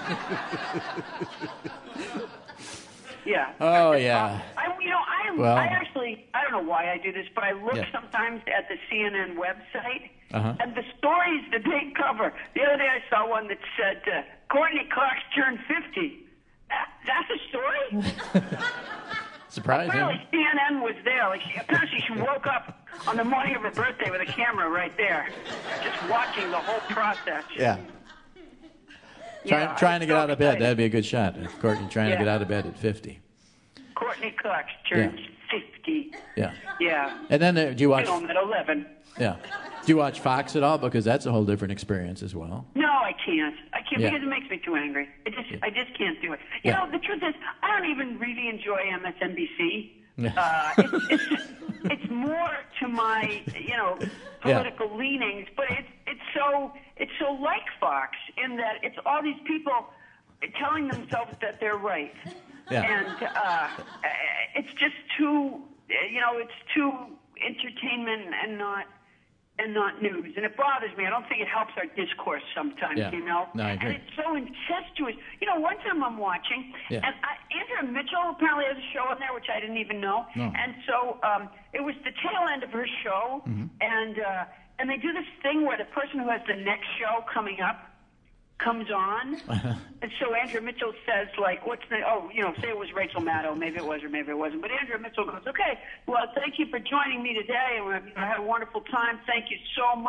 Yeah. Oh, yeah. I, you know, I am. Well- I actually, I don't know why I do this, but I look Yeah. sometimes at the C N N website Uh-huh. and the stories that they cover. The other day I saw one that said uh, Courtney Cox turned fifty. That, that's a story. Surprising. Apparently C N N was there. Like she, apparently she woke up on the morning of her birthday with a camera right there, just watching the whole process. Yeah. Try, Yeah, trying to I'm get so out of bed. excited. That'd be a good shot. If Courtney trying Yeah. to get out of bed at fifty. Courtney Cox turns fifty. Yeah. Yeah. And then uh, do you watch? Film at eleven. Yeah. Do you watch Fox at all? Because that's a whole different experience as well. No, I can't. I can't Yeah. because it makes me too angry. I just, I just can't do it. You Yeah. know, the truth is, I don't even really enjoy M S N B C. Yeah. Uh, it's, it's, it's more to my, you know, Yeah. political leanings, but it's it's so it's so like Fox in that it's all these people telling themselves that they're right, Yeah. and uh, it's just too, you know, it's too entertainment and not. And not news, and it bothers me. I don't think it helps our discourse sometimes. Yeah. You know, No, I agree. and it's so incestuous. You know, one time I'm watching, Yeah. and I, Andrea Mitchell apparently has a show on there, which I didn't even know. No. And so um, it was the tail end of her show, Mhm. and uh, and they do this thing where the person who has the next show coming up comes on, and so Andrea Mitchell says, like, what's the, oh, you know, say it was Rachel Maddow, maybe it was or maybe it wasn't, but Andrea Mitchell goes, okay, well, thank you for joining me today, and we I had a wonderful time, thank you so much.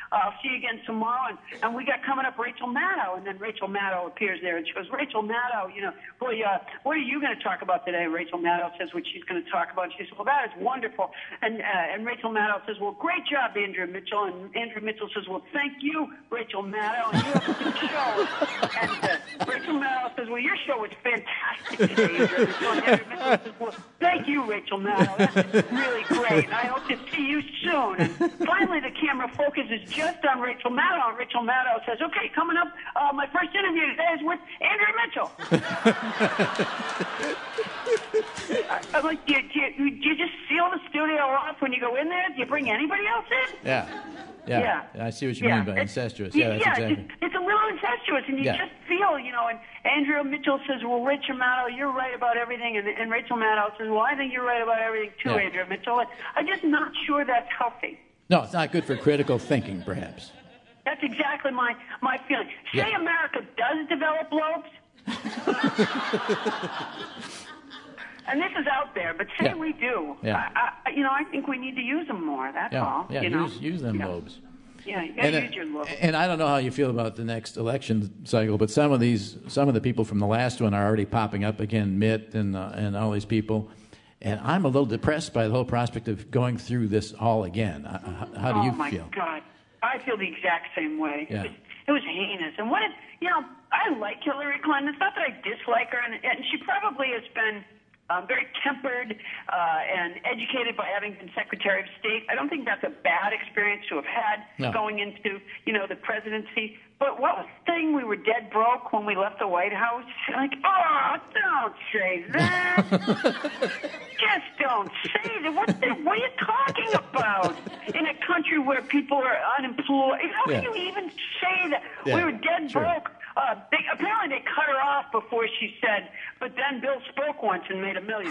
I'll see you again tomorrow. And, and we got coming up Rachel Maddow. And then Rachel Maddow appears there, and she goes, Rachel Maddow, you know, boy, uh, what are you going to talk about today? Rachel Maddow says what she's going to talk about. She says, well, that is wonderful. And, uh, and Rachel Maddow says, well, great job, Andrea Mitchell. And Andrea Mitchell says, well, thank you, Rachel Maddow, and you have a good show. And uh, Rachel Maddow says, well, your show was fantastic today, Andrea Mitchell. And Andrea Mitchell says, well, thank you, Rachel Maddow. That's really great. And I hope to see you soon. And finally, the camera focuses just on Rachel Maddow. And Rachel Maddow says, okay, coming up, uh, my first interview today is with Andrea Mitchell. I, I'm like, do you, do, you, do you just seal the studio off when you go in there? Do you bring anybody else in? Yeah. Yeah. Yeah. I see what you Yeah. mean by It's- incestuous. Yeah, that's yeah, exactly. it's, it's a little incestuous, and you Yeah. just feel, you know, and Andrea Mitchell says, well, Rachel Maddow, you're right about everything, and, and Rachel Maddow says, well, I think you're right about everything too, Yeah. Andrea Mitchell. And I'm just not sure that's healthy. No, it's not good for critical thinking, perhaps. That's exactly my, my feeling. Say Yeah. America does develop lobes, and this is out there, but say Yeah. we do. Yeah. I, I, you know, I think we need to use them more, that's Yeah, all. yeah. you know? Use use them Yeah. lobes. Yeah, you gotta And, uh, use your lobes. and I don't know how you feel about the next election cycle, but some of these, some of the people from the last one are already popping up again, Mitt and uh, and all these people, and I'm a little depressed by the whole prospect of going through this all again. Uh, how, how do you oh my feel? God, I feel the exact same way. Yeah. It, was, it was heinous, and what it, you know, I like Hillary Clinton. It's not that I dislike her, and, and she probably has been um, very tempered uh, and educated by having been Secretary of State. I don't think that's a bad experience to have had No. going into, you know, the presidency. But what was the thing? We were dead broke when we left the White House. Like, oh, don't say that. Just don't say that. What, the, what are you talking about? In a country where people are unemployed, how can Yeah. you even say that? Yeah, We were dead true. broke. Uh, they, apparently, they cut her off before she said, but then Bill spoke once and made a million.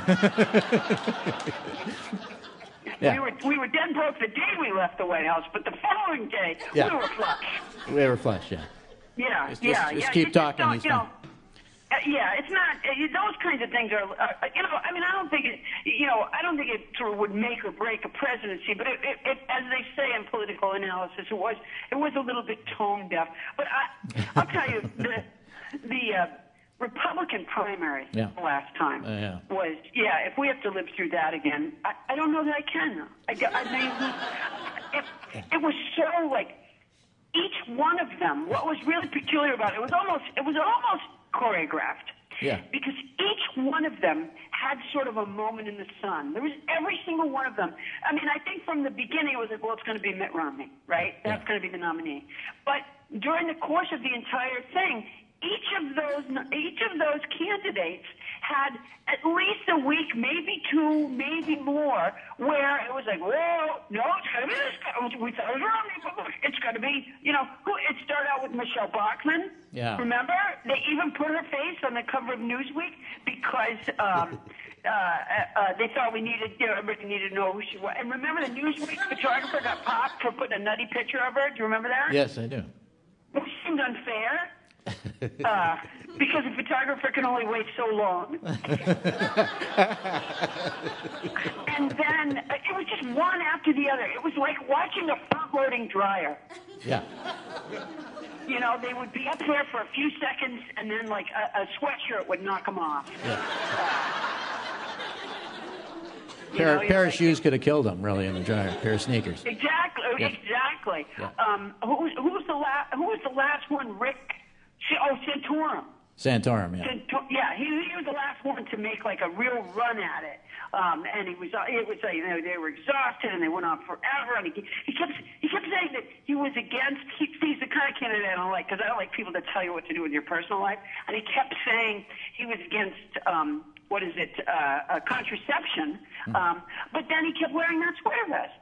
Yeah. We were we were dead broke the day we left the White House, but the following day Yeah. we were flush. We were flush, yeah. Yeah, Just- yeah, just yeah. keep you talking, Just he's don't, you know, fine. uh, yeah, it's not. Uh, those kinds of things are, uh, you know. I mean, I don't think it. You know, I don't think it sort of would make or break a presidency. But it, it, it, as they say in political analysis, it was it was a little bit tone deaf. But I, I'll tell you, the the uh, Republican primary Yeah. last time Uh, yeah. was, yeah. If we have to live through that again, I, I don't know that I can. I, I mean, it, it was so like. Each one of them, what was really peculiar about it, it was almost it was almost choreographed. Yeah. Because each one of them had sort of a moment in the sun. There was every single one of them. I mean, I think from the beginning it was like, well, it's going to be Mitt Romney, right? That's going to be the nominee. But during the course of the entire thing, each of those each of those candidates had at least a week, maybe two, maybe more, where it was like, whoa, no, it's got to be this guy. We thought it was Romney, but look, it's got to be, you know, who? It started out with Michelle Bachmann. Yeah. Remember? They even put her face on the cover of Newsweek because um, uh, uh, they thought we needed, you know, everybody needed to know who she was. And remember the Newsweek photographer got popped for putting a nutty picture of her? Do you remember that? Yes, I do. It seemed unfair. Uh, because a photographer can only wait so long. And then uh, it was just one after the other. It was like watching a front-loading dryer. Yeah. You know, they would be up there for a few seconds, and then like a, a sweatshirt would knock them off. You Pair, know, pair it's of shoes could have killed him, really, in the dryer. Pair of sneakers. Exactly, Yeah. exactly. Yeah. Um, who, was- who was the last? Who was the last one? Rick? Oh, Santorum. Santorum, yeah. Santor- yeah, he, he was the last one to make like a real run at it. Um, and he was, uh, it was, uh, you know, they were exhausted and they went on forever. And he, he kept, he kept saying that he was against. He, he's the kind of candidate I don't like because I don't like people that tell you what to do with your personal life. And he kept saying he was against, um, what is it, uh, uh, contraception. Um, but then he kept wearing that sweater vest.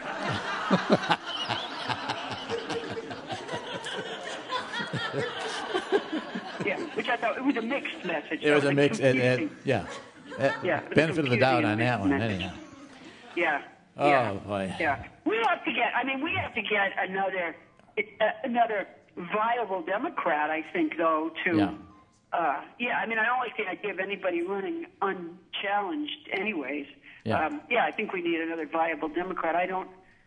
Yeah, which I thought it was a mixed message. It was so a mix. It, it, confusing. yeah. Uh, Yeah, it was benefit of the doubt confusing on that one, message. anyhow. Yeah. Oh, yeah. boy. Yeah. We have to get. I mean, we have to get another uh, another viable Democrat. I think, though. To. Yeah. Uh, yeah. I mean, I don't like the idea of anybody running unchallenged. Anyways. Yeah. Um, yeah. I think we need another viable Democrat. I don't.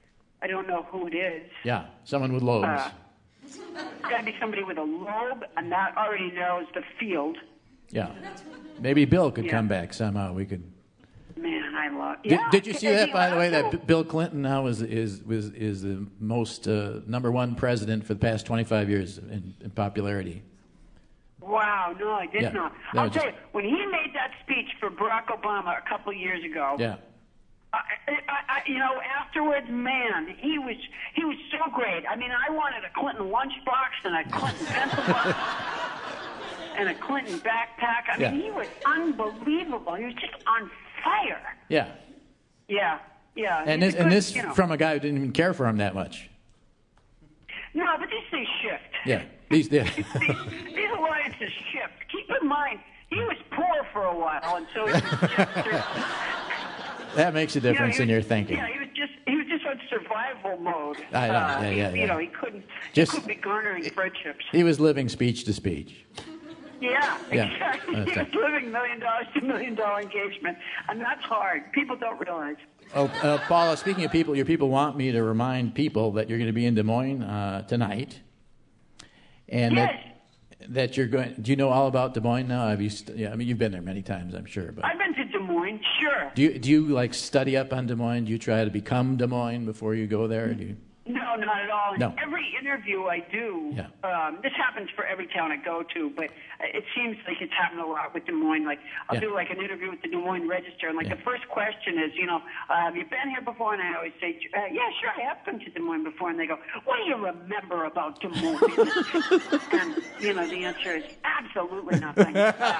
I don't know who it is. Yeah, someone with lobes. Uh, it's got to be somebody with a lobe, and that already knows the field. Yeah. Maybe Bill could Yeah. come back somehow. We could. Man, I love. Did, Yeah. did you see Is that, he by the way, allowed that to? B- Bill Clinton now is is is, is the most uh, number one president for the past twenty-five years in, in popularity? Wow, no, I did Yeah, not. that I'll was tell just- you, when he made that speech for Barack Obama a couple of years ago, Yeah. I, I, I, you know, afterwards, man, he was he was so great. I mean, I wanted a Clinton lunchbox and a Clinton pencil box and a Clinton backpack. I mean, Yeah. he was unbelievable. He was just on fire. Yeah. Yeah, yeah. And He's this a and good, this you know. from a guy who didn't even care for him that much. No, but these things shift. Yeah. These yeah. These alliances shift. Keep in mind, he was poor for a while, and so he was just. That makes a difference you know, he in was- your thinking. Yeah, he was just he was just on survival mode. I know, Uh, yeah, he- yeah, You yeah. know, he couldn't Just- he couldn't be garnering friendships. He was living speech to speech. Yeah, Yeah, exactly. that's He was right. living million dollars to million dollar engagement, and that's hard. People don't realize. Oh, uh, Paula, speaking of people, your people want me to remind people that you're going to be in Des Moines uh, tonight, and Yes. that that you're going. Do you know all about Des Moines now? Have you? St- yeah, I mean, you've been there many times, I'm sure. But I've been to Des Moines, sure. do you do you like study up on Des Moines? Do you try to become Des Moines before you go there? Do you? No, not at all. In No. every interview I do, Yeah. um, this happens for every town I go to, but it seems like it's happened a lot with Des Moines. Like, I'll Yeah. do like an interview with the Des Moines Register, and like the first question is, you know, uh, have you been here before? And I always say, uh, yeah, sure, I have been to Des Moines before. And they go, what do you remember about Des Moines? And, you know, the answer is absolutely nothing.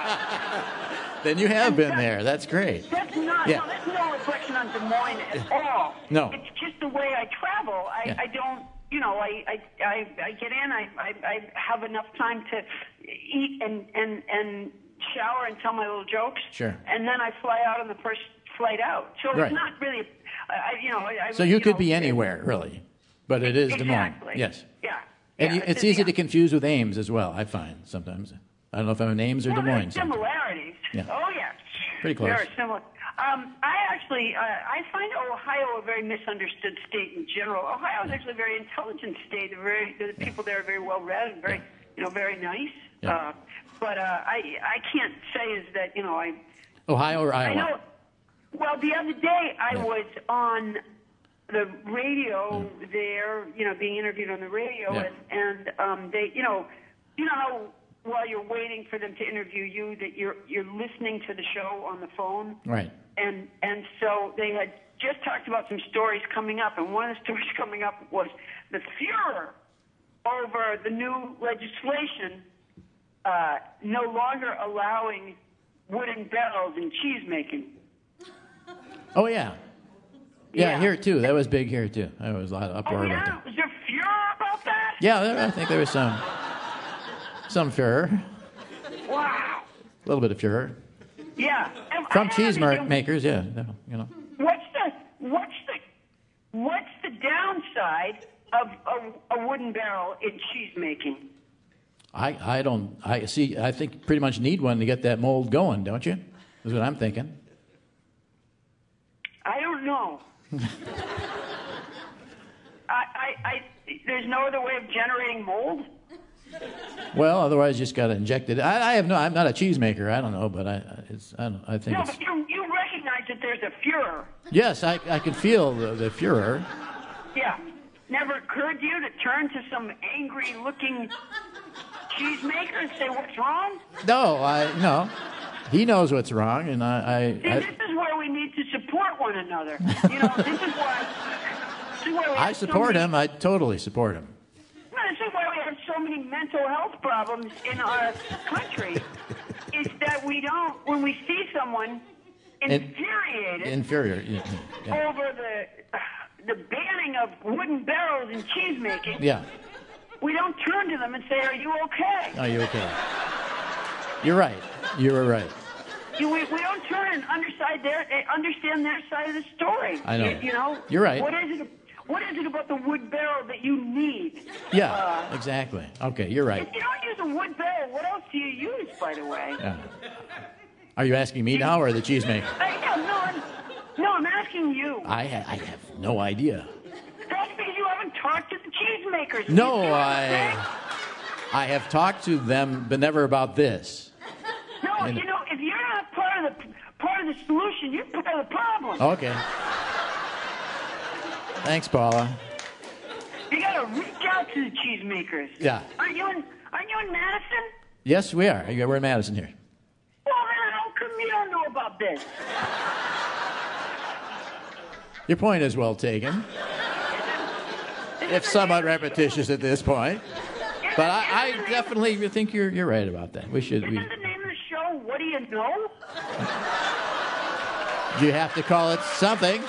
Then you have been there. That's great. That's not, Yeah. no, that's no reflection on Des Moines at all. No. It's just the way I travel. I, Yeah. I don't, you know, I, I, I, I get in, I, I, I have enough time to eat and, and, and shower and tell my little jokes. Sure. And then I fly out on the first flight out. So Right. it's not really, I, you know. I, So you could know, be anywhere, really, but it is Des Moines. Exactly. Yes. Yeah. And yeah, you, it's easy yeah. to confuse with Ames as well. I find sometimes. I don't know if I'm in Ames or Well, Des Moines. there's similarities. Yeah. Oh, yeah. Pretty close. Very similar. Um, I actually, uh, I find Ohio a very misunderstood state in general. Ohio is actually a very intelligent state. They're very, the people there are very well read and very, you know, very nice. Yeah. Uh, but uh, I, I can't say is that, you know, I. Ohio or I Iowa? know. Well, the other day I Yeah. was on the radio there, you know, being interviewed on the radio, Yeah. and, and um, they, you know, you know how while you're waiting for them to interview you, that you're you're listening to the show on the phone, Right. and and so they had just talked about some stories coming up, and one of the stories coming up was the furor over the new legislation uh, no longer allowing wooden barrels in cheese making. Oh, yeah. Yeah, Yeah. here too. That was big here too. There was a lot of Oh uproar about yeah, that. was there furor about that? Yeah, there, I think there was some some furor, Wow. a little bit of furor Yeah. And from I cheese haven't mar- even- makers. Yeah, you know. What's the what's the what's the downside of a, a wooden barrel in cheese making? I, I don't I see. I think pretty much need one to get that mold going, don't you? That's what I'm thinking. I don't know. I, I, I there's no other way of generating mold. Well, otherwise you just got to inject it. I, I have no. I'm not a cheesemaker. I don't know, but I it's I don't. I think No, it's. but you you recognize that there's a furor. Yes, I I can feel the, the furor. Yeah. Never occurred to you to turn to some angry-looking cheesemaker and say, "What's wrong?" No, I no. He knows what's wrong, and I. See, I, this is where we need to support one another. You know, this is why. This is why we I, I have so support many- him. I totally support him. No, this is why we have so many mental health problems in our country. Is that we don't, when we see someone infuriated Inferior. Yeah. yeah. over the the banning of wooden barrels in cheese making, Yeah. we don't turn to them and say, "Are you okay?" Are you okay? You're right. You were right. You, we, we don't turn and underside their, eh, understand their side of the story. I know. You, you know. You're right. What is it? What is it about the wood barrel that you need? Yeah. Uh, Exactly. Okay. You're right. If you don't use a wood barrel, what else do you use, by the way? Yeah. Are you asking me now or the cheesemaker? I, no, no, I'm, no, I'm asking you. I ha- I have no idea. That's talk to the cheesemakers. No, I, I have talked to them, but never about this. No, And- you know, if you're not part of the part of the solution, you're part of the problem. Okay. Thanks, Paula. You got to reach out to the cheesemakers. Yeah. Aren't you in Aren't you in Madison? Yes, we are. Yeah, we're in Madison here. Well, then how come you don't know about this? Your point is well taken. If somewhat repetitious at this point. But I, I definitely think you're you're right about that. We should. We, Isn't the name of the show What Do You Know? you have to call it something.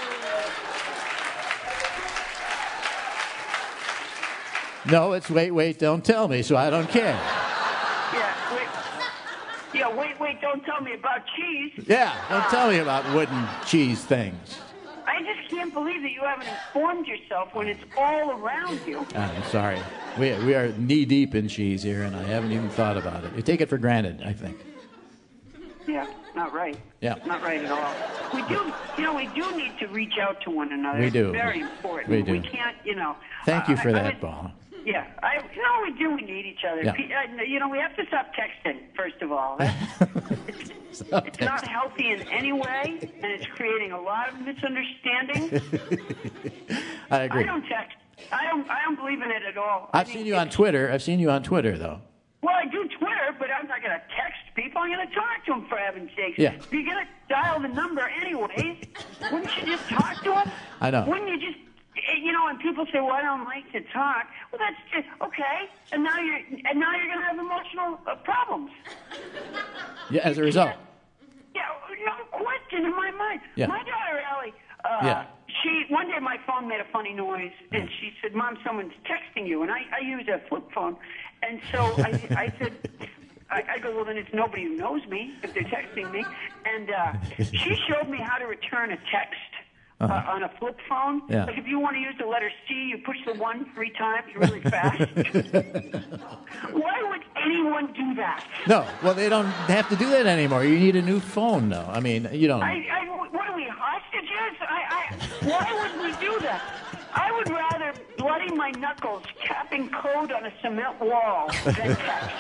No, it's wait, wait, don't tell me, so I don't care. Yeah, wait. Yeah, wait, wait, don't tell me about cheese. Yeah, don't tell me about wooden cheese things. I just can't believe that you haven't informed yourself when it's all around you. I'm sorry. We we are knee deep in cheese here, and I haven't even thought about it. You take it for granted, I think. Yeah, not right. Yeah. Not right at all. We do, you know, we do need to reach out to one another. We do. It's very important. We do. We can't, you know. Thank you for I- I that, would- Paula. Yeah, I, you know, we do. We need each other. Yeah. Pe- uh, You know, we have to stop texting, first of all. That's, Stop it's not healthy in any way, and it's creating a lot of misunderstanding. I agree. I don't text. I don't. I don't believe in it at all. I've seen you on Twitter. I've seen you on Twitter, though. Well, I do Twitter, but I'm not going to text people. I'm going to talk to them, for heaven's sakes. Yeah. If you're going to dial the number anyways, wouldn't you just talk to them? I know. Wouldn't you just, you know, and people say, well, I don't like to talk. Well, that's just, okay. And now you're, and now you're going to have emotional uh, problems. Yeah, as a result. Yeah, no question in my mind. Yeah. My daughter, Allie, uh, Yeah. she, one day my phone made a funny noise, and she said, Mom, someone's texting you. And I, I use a flip phone. And so I, I said, I, I go, well, then it's nobody who knows me if they're texting me. And uh, she showed me how to return a text uh, Uh-huh. on a flip phone. Yeah. Like if you want to use the letter C, you push the one three times really fast. Why would anyone do that? No, well, they don't have to do that anymore. You need a new phone, though. I mean, you don't. I, I, what are we, hostages? I, I, why would we do that? I would rather bloody my knuckles tapping code on a cement wall than text.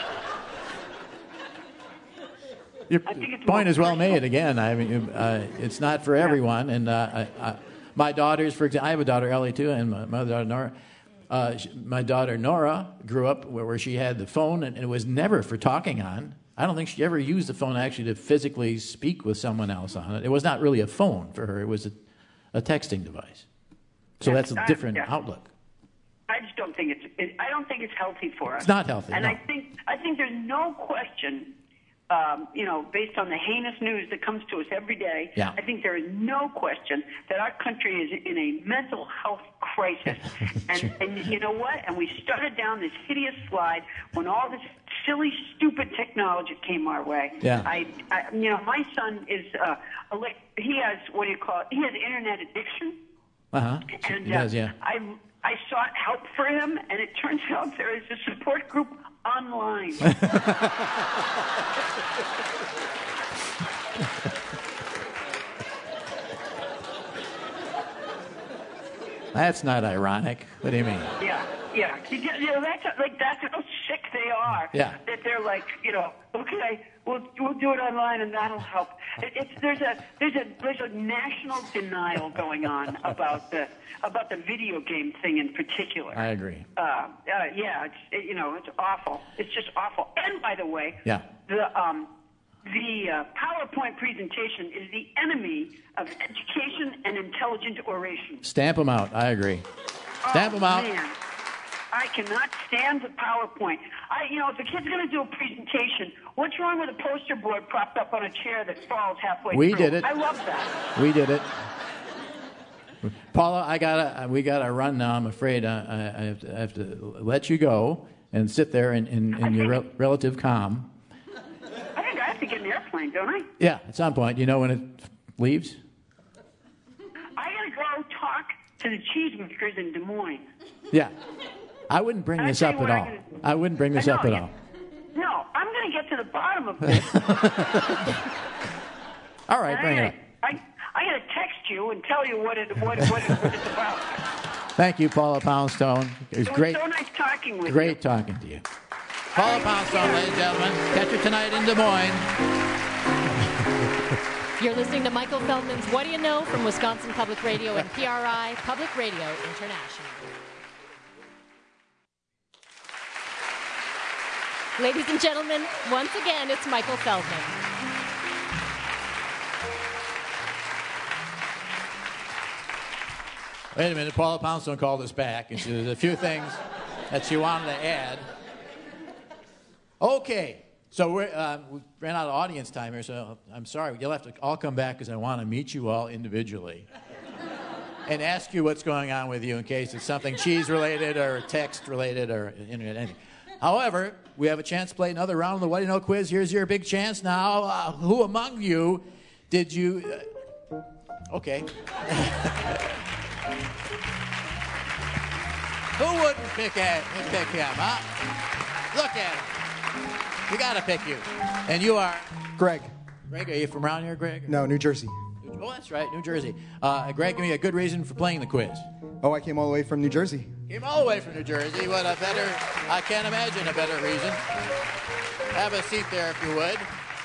Your point is well made. Again, I mean, uh, it's not for everyone. And uh, I, I, my daughters, for example, I have a daughter, Ellie, too, and my, my daughter, Nora. Uh, she, my daughter, Nora, grew up where, where she had the phone, and, and it was never for talking on. I don't think she ever used the phone actually to physically speak with someone else on it. It was not really a phone for her. It was a, a texting device. So that's a Uh, different yeah. outlook. I just don't think it's. It, I don't think it's healthy for us. It's not healthy, And no. I think I think there's no question. Um, you know, based on the heinous news that comes to us every day, Yeah. I think there is no question that our country is in a mental health crisis. and, and you know what? And we started down this hideous slide when all this silly, stupid technology came our way. Yeah. I, I you know, my son is, uh, elec- he has, what do you call it? He has internet addiction. Uh huh. And He does, uh, yeah. I I sought help for him, and it turns out there is a support group online. That's not ironic. What do you mean? Yeah, yeah. You get- you know, that's like that's how sick they are. Yeah. That they're like, you know, okay, we'll we'll do it online, and that'll help. It, it's there's a there's a there's a national denial going on about the about the video game thing in particular. I agree. Uh, uh, yeah, it's it, you know it's awful. It's just awful. And by the way, Yeah. the um, the uh, PowerPoint presentation is the enemy of education and intelligent oration. Stamp them out. I agree. Stamp them out. Man, I cannot stand the PowerPoint. I, you know, if a kid's going to do a presentation, what's wrong with a poster board propped up on a chair that falls halfway We through? did it. I love that. We did it. Paula, I gotta. We gotta run now. I'm afraid I, I, I, have, to, I have to let you go and sit there in, in, in your rel- relative calm. I think I have to get an airplane, don't I? Yeah, at some point. You know when it leaves? I got to go talk to the cheesemakers in Des Moines. Yeah. I wouldn't bring And I this tell up you at what all. I'm gonna- I wouldn't bring this I up know, at yeah. all. No, I'm going to get to the bottom of this. All right, And bring I it up. gotta- I, I got to text you and tell you what, it, what, what, it, what it's about. Thank you, Paula Poundstone. It was It was great. so nice talking with Great you. talking to you. Paula Poundstone, ladies and gentlemen. Catch her tonight in Des Moines. You're listening to Michael Feldman's What Do You Know from Wisconsin Public Radio and P R I Public Radio International. Ladies and gentlemen, once again, it's Michael Feldman. Wait a minute. Paula Poundstone called us back, and she, there's a few things that she wanted to add. Okay. So we're, uh, we ran out of audience time here, so I'm sorry. You'll have to all come back because I want to meet you all individually and ask you what's going on with you in case it's something cheese-related or text-related or internet anything. However, we have a chance to play another round of the What Do You Know quiz. Here's your big chance now. Uh, who among you did you... Uh, okay. Who wouldn't pick, at, pick him, huh? Look at him. We got to pick you. And you are? Greg. Greg, are you from around here, Greg? No, New Jersey. Oh, that's right, New Jersey. Uh, Greg, give me a good reason for playing the quiz. Oh, I came all the way from New Jersey. Came all the way from New Jersey. What a better, I can't imagine a better reason. Have a seat there if you would.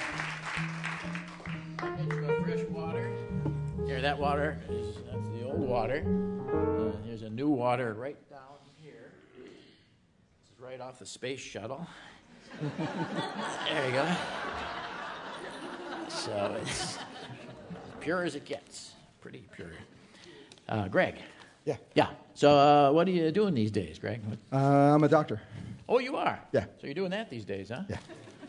Get you a fresh water. Here, that water, is, that's the old water. Uh, here's a new water right down here. This is right off the space shuttle. There you go. So it's pure as it gets. Pretty pure. Uh, Greg. Yeah. Yeah. So uh, what are you doing these days, Greg? Uh, I'm a doctor. Oh, you are? Yeah. So you're doing that these days, huh? Yeah.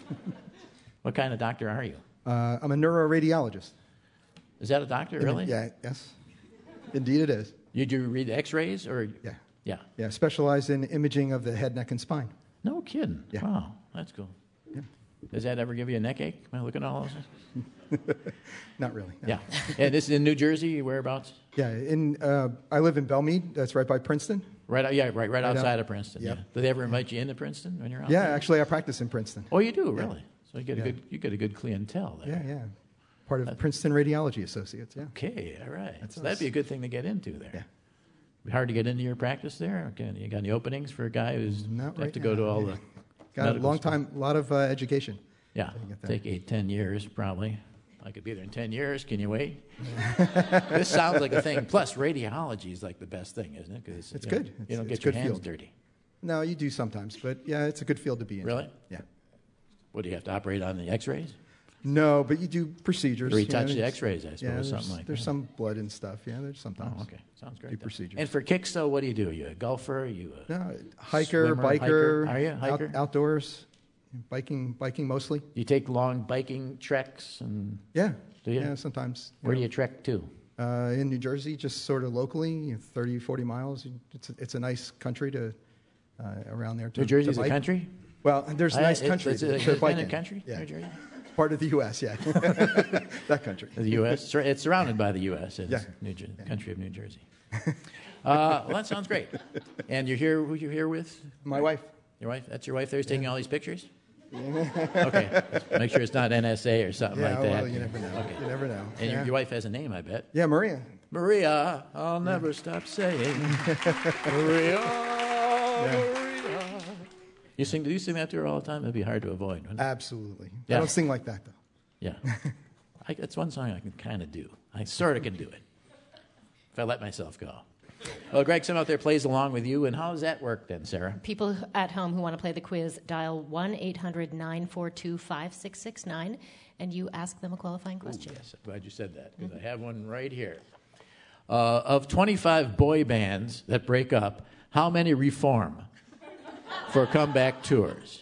What kind of doctor are you? Uh, I'm a neuroradiologist. Is that a doctor, really? Yeah, yes. Indeed it is. You do read x-rays or? Yeah. Yeah. Yeah, specialized in imaging of the head, neck, and spine. No kidding. Yeah. Wow, that's cool. Yeah. Does that ever give you a neck ache? Am I looking at all those? Not really. No. Yeah. And this is in New Jersey, whereabouts? Yeah, in uh, I live in Belmead. That's right by Princeton. Right. Yeah. Right. Right, Right outside out- of Princeton. Yep. Yeah. Do they ever invite you into Princeton when you're out Yeah, there? actually, I practice in Princeton. Oh, you do really? So you get a Yeah. good you get a good clientele there. Yeah, yeah. Part of Princeton Radiology Associates. Yeah. Okay. All right. That's so that'd us. be a good thing to get into there. Yeah. Be hard to get into your practice there. Okay. You got any openings for a guy who's Not have right to go now. to all the Got a medical long school? time, a lot of uh, education. Yeah. to get there. Take eight, ten years probably. I could be there in ten years. Can you wait? This sounds like a thing. Plus, radiology is like the best thing, isn't it? 'Cause, It's you know, good. You It's- don't it's get your good hands field. dirty. No, you do sometimes, but yeah, it's a good field to be in. Really? Yeah. What, do you have to operate on the x-rays? No, but you do procedures. Or you you know, touch the there's- x-rays, I suppose, yeah, there's, something like There's that. some blood and stuff. Yeah, there's sometimes. Oh, okay. Sounds great. Do though. procedures. And for kicks, though, what do you do? Are you a golfer? Are you a No, hiker, swimmer, biker. hiker? Are you a out- hiker? outdoors, biking, biking mostly. You take long biking treks and Yeah. do you? Yeah, sometimes. Where do know. you trek to? Uh, in New Jersey, just sort of locally, you know, thirty, forty miles. It's a, it's a nice country to uh, around there. To, New Jersey's to a bike. country? Well, there's I- nice it's- country. it's a to independent bike in. country, Yeah. New Jersey? Part of the U S, yeah. That country. The U S Sur- It's surrounded by the U S It's Yeah. New Jer- country of New Jersey. Uh, well, that sounds great. And you're here. Who you here with? My wife. Your wife? That's your wife there who's taking all these pictures? Okay. Make sure it's not N S A or something Yeah, like that. well, you never know. Okay. You never know. And your, Yeah. your wife has a name, I bet. Yeah, Maria. Maria, I'll never stop saying Maria, Maria. You sing? Do you sing that to her all the time? It'd be hard to avoid. wouldn't it? Absolutely. Yeah. I don't sing like that, though. Yeah. I, that's one song I can kind of do. I sort of can do it if I let myself go. Well, Greg, someone out there plays along with you, and how does that work then, Sarah? People at home who want to play the quiz, dial one eight hundred nine four two five six six nine, and you ask them a qualifying question. Ooh, yes, I'm glad you said that, because I have one right here. Uh, of twenty-five boy bands that break up, how many reform for comeback tours?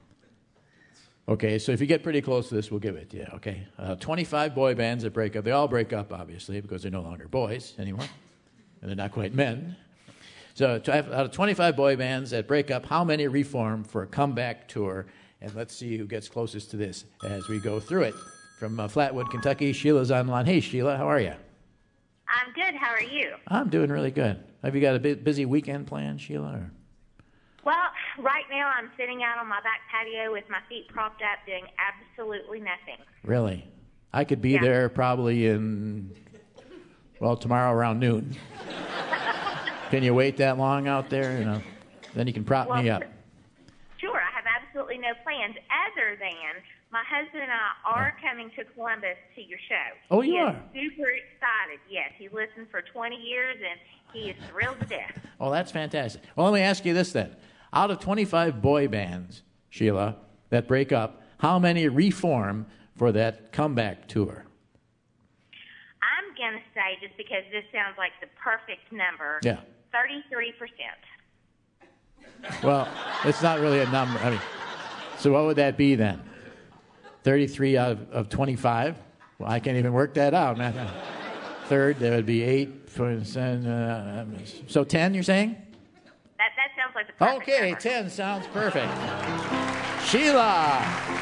Okay, so if you get pretty close to this, we'll give it to you, okay? Uh, twenty-five boy bands that break up. They all break up, obviously, because they're no longer boys anymore, and they're not quite men. So to have- out of twenty-five boy bands that break up, how many reform for a comeback tour? And let's see who gets closest to this as we go through it. From uh, Flatwood, Kentucky, Sheila's online. Hey, Sheila, how are you? I'm good. How are you? I'm doing really good. Have you got a bu- busy weekend planned, Sheila? Or? Well, right now I'm sitting out on my back patio with my feet propped up doing absolutely nothing. Really? I could be Yeah. there probably in, well, tomorrow around noon. Can you wait that long out there? You know, then you can prop Well, me up. Sure, I have absolutely no plans other than my husband and I are coming to Columbus to your show. Oh, you he are? Is super excited. Yes, he listened for twenty years and he is thrilled to death. Oh, that's fantastic. Well, let me ask you this then. Out of twenty-five boy bands, Sheila, that break up, how many reform for that comeback tour? I'm going to say, just because this sounds like the perfect number, Yeah. thirty-three percent. Well, it's not really a number. I mean, so what would that be then? thirty-three out of, of twenty-five? Well, I can't even work that out, man. Third, there would be eight percent. Uh, so ten, you're saying? That, that sounds like the perfect Okay, number. ten sounds perfect. Sheila!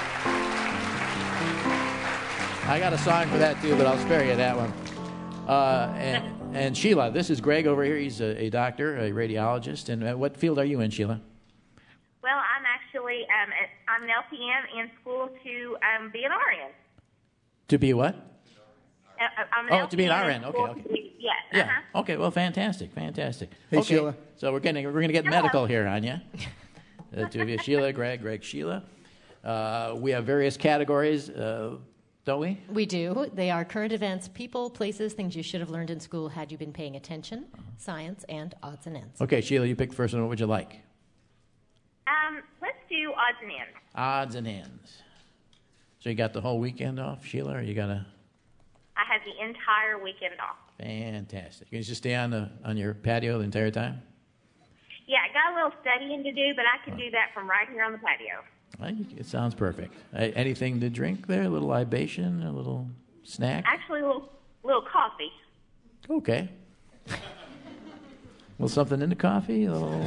I got a song for that too, but I'll spare you that one. Uh, and, and Sheila, this is Greg over here. He's a, a doctor, a radiologist. And uh, what field are you in, Sheila? Well, I'm actually um, at- I'm an L P N in school to um, be an R N. To be what? Uh, I'm an Oh, to be an L P R in N. Okay, school okay. to be- Yes. Yeah. Uh-huh. Okay. Well, fantastic, fantastic. Hey, okay. Sheila. So we're getting we're going to get medical here on you. The two of you, Sheila, Greg, Greg, Sheila. Uh, we have various categories, uh, don't we? We do. They are current events, people, places, things you should have learned in school had you been paying attention, science, and odds and ends. Okay, Sheila, you pick first one. What would you like? Um, let's do odds and ends. Odds and ends. So you got the whole weekend off, Sheila, or you got a I have the entire weekend off. fantastic? You can just stay on the on your patio the entire time. Yeah, I got a little studying to do, but I can do that from right here on the patio. Well, you- It sounds perfect. Uh, anything to drink there? A little libation, a little snack. Actually, a little, little coffee. Okay. A little something in the coffee. A little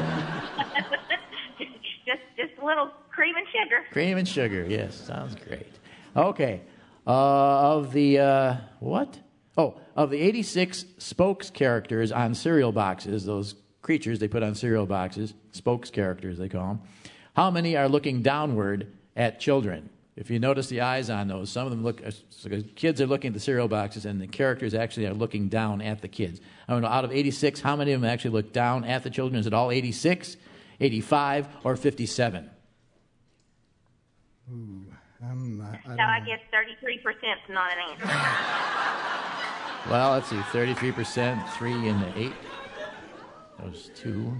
just, just a little cream and sugar. cream and sugar. Yes, sounds great. Okay. Uh, of the uh, what? Oh, of the eighty-six spokes characters on cereal boxes, those creatures they put on cereal boxes, spokes characters they call them. How many are looking downward at children? If you notice the eyes on those, some of them look. So the kids are looking at the cereal boxes, and the characters actually are looking down at the kids. I don't know. Out of eighty-six, how many of them actually look down at the children? Is it all eighty-six, eighty-five, or fifty-seven? Ooh, um, I, I So don't I know. guess thirty-three percent is not an answer. Well, let's see, thirty-three percent, three and eight. Those two.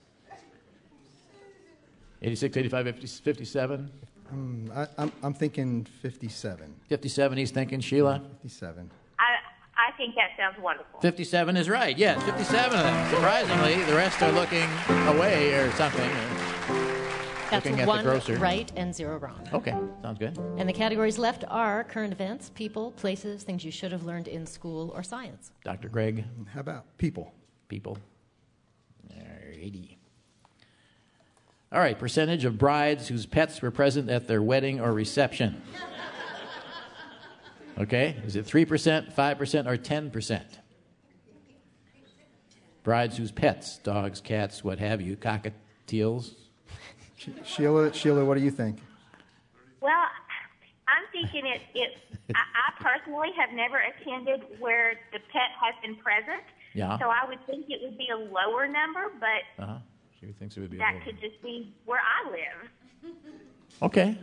eighty-six, eighty-five, fifty, fifty-seven. Um, I, I'm, I'm thinking fifty-seven. fifty-seven, he's thinking, Sheila? fifty-seven. I, I think that sounds wonderful. fifty-seven is right, yes, fifty-seven of them. Surprisingly, the rest are looking away or something. Or That's looking at one the grocer. right and zero wrong. Okay, sounds good. And the categories left are current events, people, places, things you should have learned in school, or science. Doctor Greg? How about people? People. Alrighty. All right, percentage of brides whose pets were present at their wedding or reception. Okay, is it three percent, five percent, or ten percent? Brides whose pets, dogs, cats, what have you, cockatiels. Sh- Sheila, Sheila, what do you think? Well, I'm thinking it. It. I, I personally have never attended where the pet has been present. Yeah. So I would think it would be a lower number, but Uh-huh. She thinks it would be a that little- could just be where I live. Okay.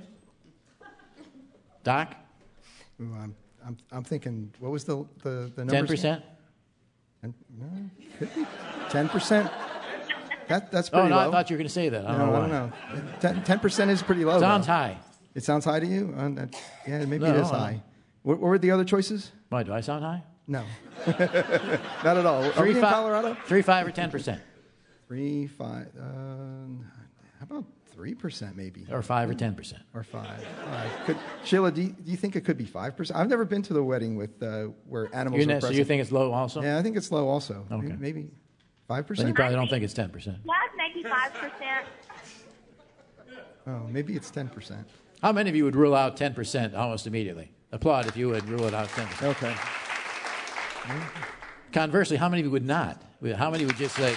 Doc? Ooh, I'm, I'm, I'm thinking, what was the, the, the numbers? ten percent? Ten, no, could be. ten percent? That, that's Oh, pretty no, low. I thought you were going to say that. I don't no, know I why. don't know. Ten, ten percent is pretty low. Sounds though. high. It sounds high to you? Uh, that- yeah, maybe No, it is no. high. What, what were the other choices? Why, do I sound high? No. Not at all. Are Three, we in fi- Colorado? Three, five, or ten percent? Three, five. Uh, how about three percent maybe? Or five or ten percent? Or five. All right. Could, Sheila, do you, do you think it could be five percent? I've never been to the wedding with uh, where animals You're were not- so present. you think it's low also? Yeah, I think it's low also. Okay. Maybe- Maybe five Then percent? you probably don't think it's ten percent. Well, maybe five percent. Oh, maybe it's ten percent. How many of you would rule out ten percent almost immediately? Applaud if you would rule it out ten percent. Okay. Conversely, how many of you would not? How many would just like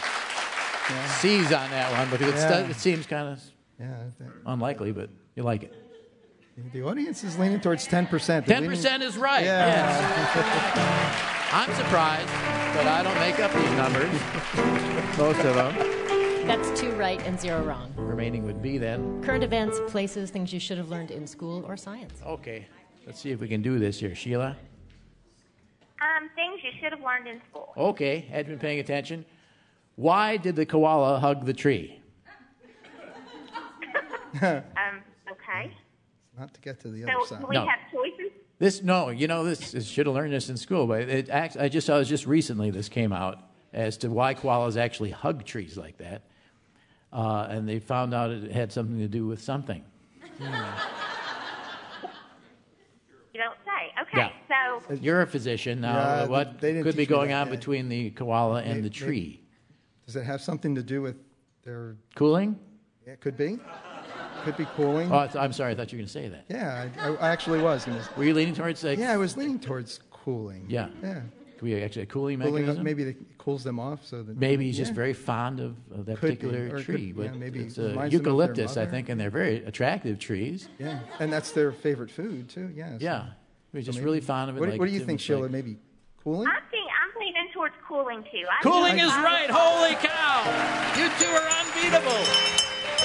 seize on that one because it's, Yeah. it seems kind of Yeah, I think- unlikely, but you like it. The audience is leaning towards ten percent. ten percent is right. Yeah. Yes. I'm surprised, but I don't make up these numbers. Most of them. That's two right and zero wrong. Remaining would be then. Current events, places, things you should have learned in school or science. Okay. Let's see if we can do this here. Sheila? Um, things you should have learned in school. Okay. Had been paying attention. Why did the koala hug the tree? um, okay. Not to get to the So other side. do we No. have choices? This no, you know this is, should have learned this in school, but it act, I just saw this just recently. This came out as to why koalas actually hug trees like that, uh, and they found out it had something to do with something. You don't say. Okay, so You're a physician now. Yeah, what they didn't could be teach me going that, on yeah. between the koala and May- the may- tree? Does it have something to do with their Cooling? Yeah, it could be. Could be cooling. Oh, I th- I'm sorry. I thought you were going to say that. Yeah, I, I actually was. And Were you leaning towards? Like, yeah, I was leaning towards cooling. Yeah. Yeah. Could be actually a cooling Cooling, mechanism. maybe it cools them off so that Maybe he's just yeah. very fond of, of that Could be, particular or it tree. could- yeah, but maybe it's it uh, reminds them of their eucalyptus, I mother. think, and they're very attractive trees. Yeah, and that's their favorite food too. Yeah. so- Yeah. He's so just maybe- really fond of it. What, do- like what do you Tim think, was Sheila? like- Maybe cooling? I think I'm leaning towards cooling too. I Cooling think is I- right. Holy cow! You two are unbeatable.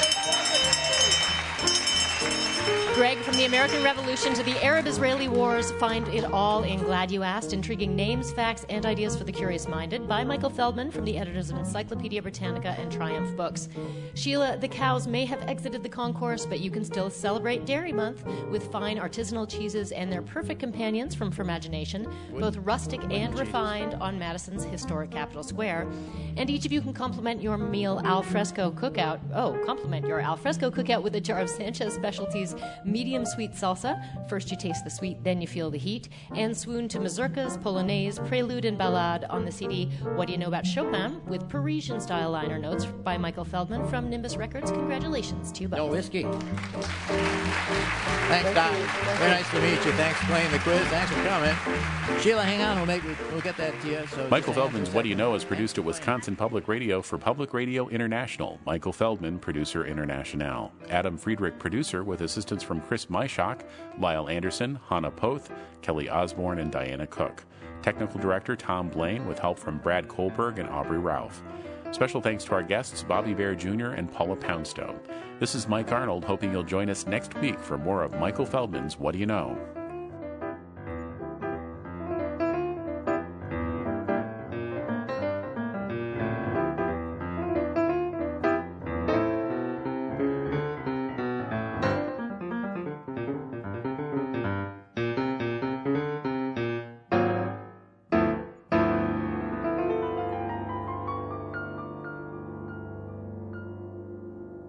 Greg, from the American Revolution to the Arab-Israeli Wars, find it all in Glad You Asked, Intriguing Names, Facts, and Ideas for the Curious-Minded by Michael Feldman from the editors of Encyclopedia Britannica and Triumph Books. Sheila, the cows may have exited the concourse, but you can still celebrate Dairy Month with fine artisanal cheeses and their perfect companions from Fermagination, both rustic and refined on Madison's historic Capitol Square. And each of you can complement your meal al fresco cookout. Oh, complement your al fresco cookout with a jar of Sanchez Specialties medium sweet salsa. First you taste the sweet, then you feel the heat. And swoon to mazurkas, polonaise, prelude, and ballade on the C D What Do You Know About Chopin with Parisian-style liner notes by Michael Feldman from Nimbus Records. Congratulations to you both. No whiskey. Thanks, Doc. Very nice to meet you. Thanks for playing the quiz. Thanks for coming. Sheila, hang on. We'll make we'll get that to you. So Michael Feldman's What Do You Know is produced at Wisconsin Public Radio for Public Radio International. Michael Feldman, producer international. Adam Friedrich, producer, with assistance from Chris Myshock, Lyle Anderson, Hannah Poth, Kelly Osborne, and Diana Cook. Technical director Tom Blaine, with help from Brad Kohlberg and Aubrey Ralph. Special thanks to our guests, Bobby Bear Junior and Paula Poundstone. This is Mike Arnold, hoping you'll join us next week for more of Michael Feldman's What Do You Know?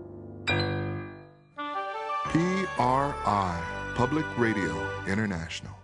P R I, Public Radio International.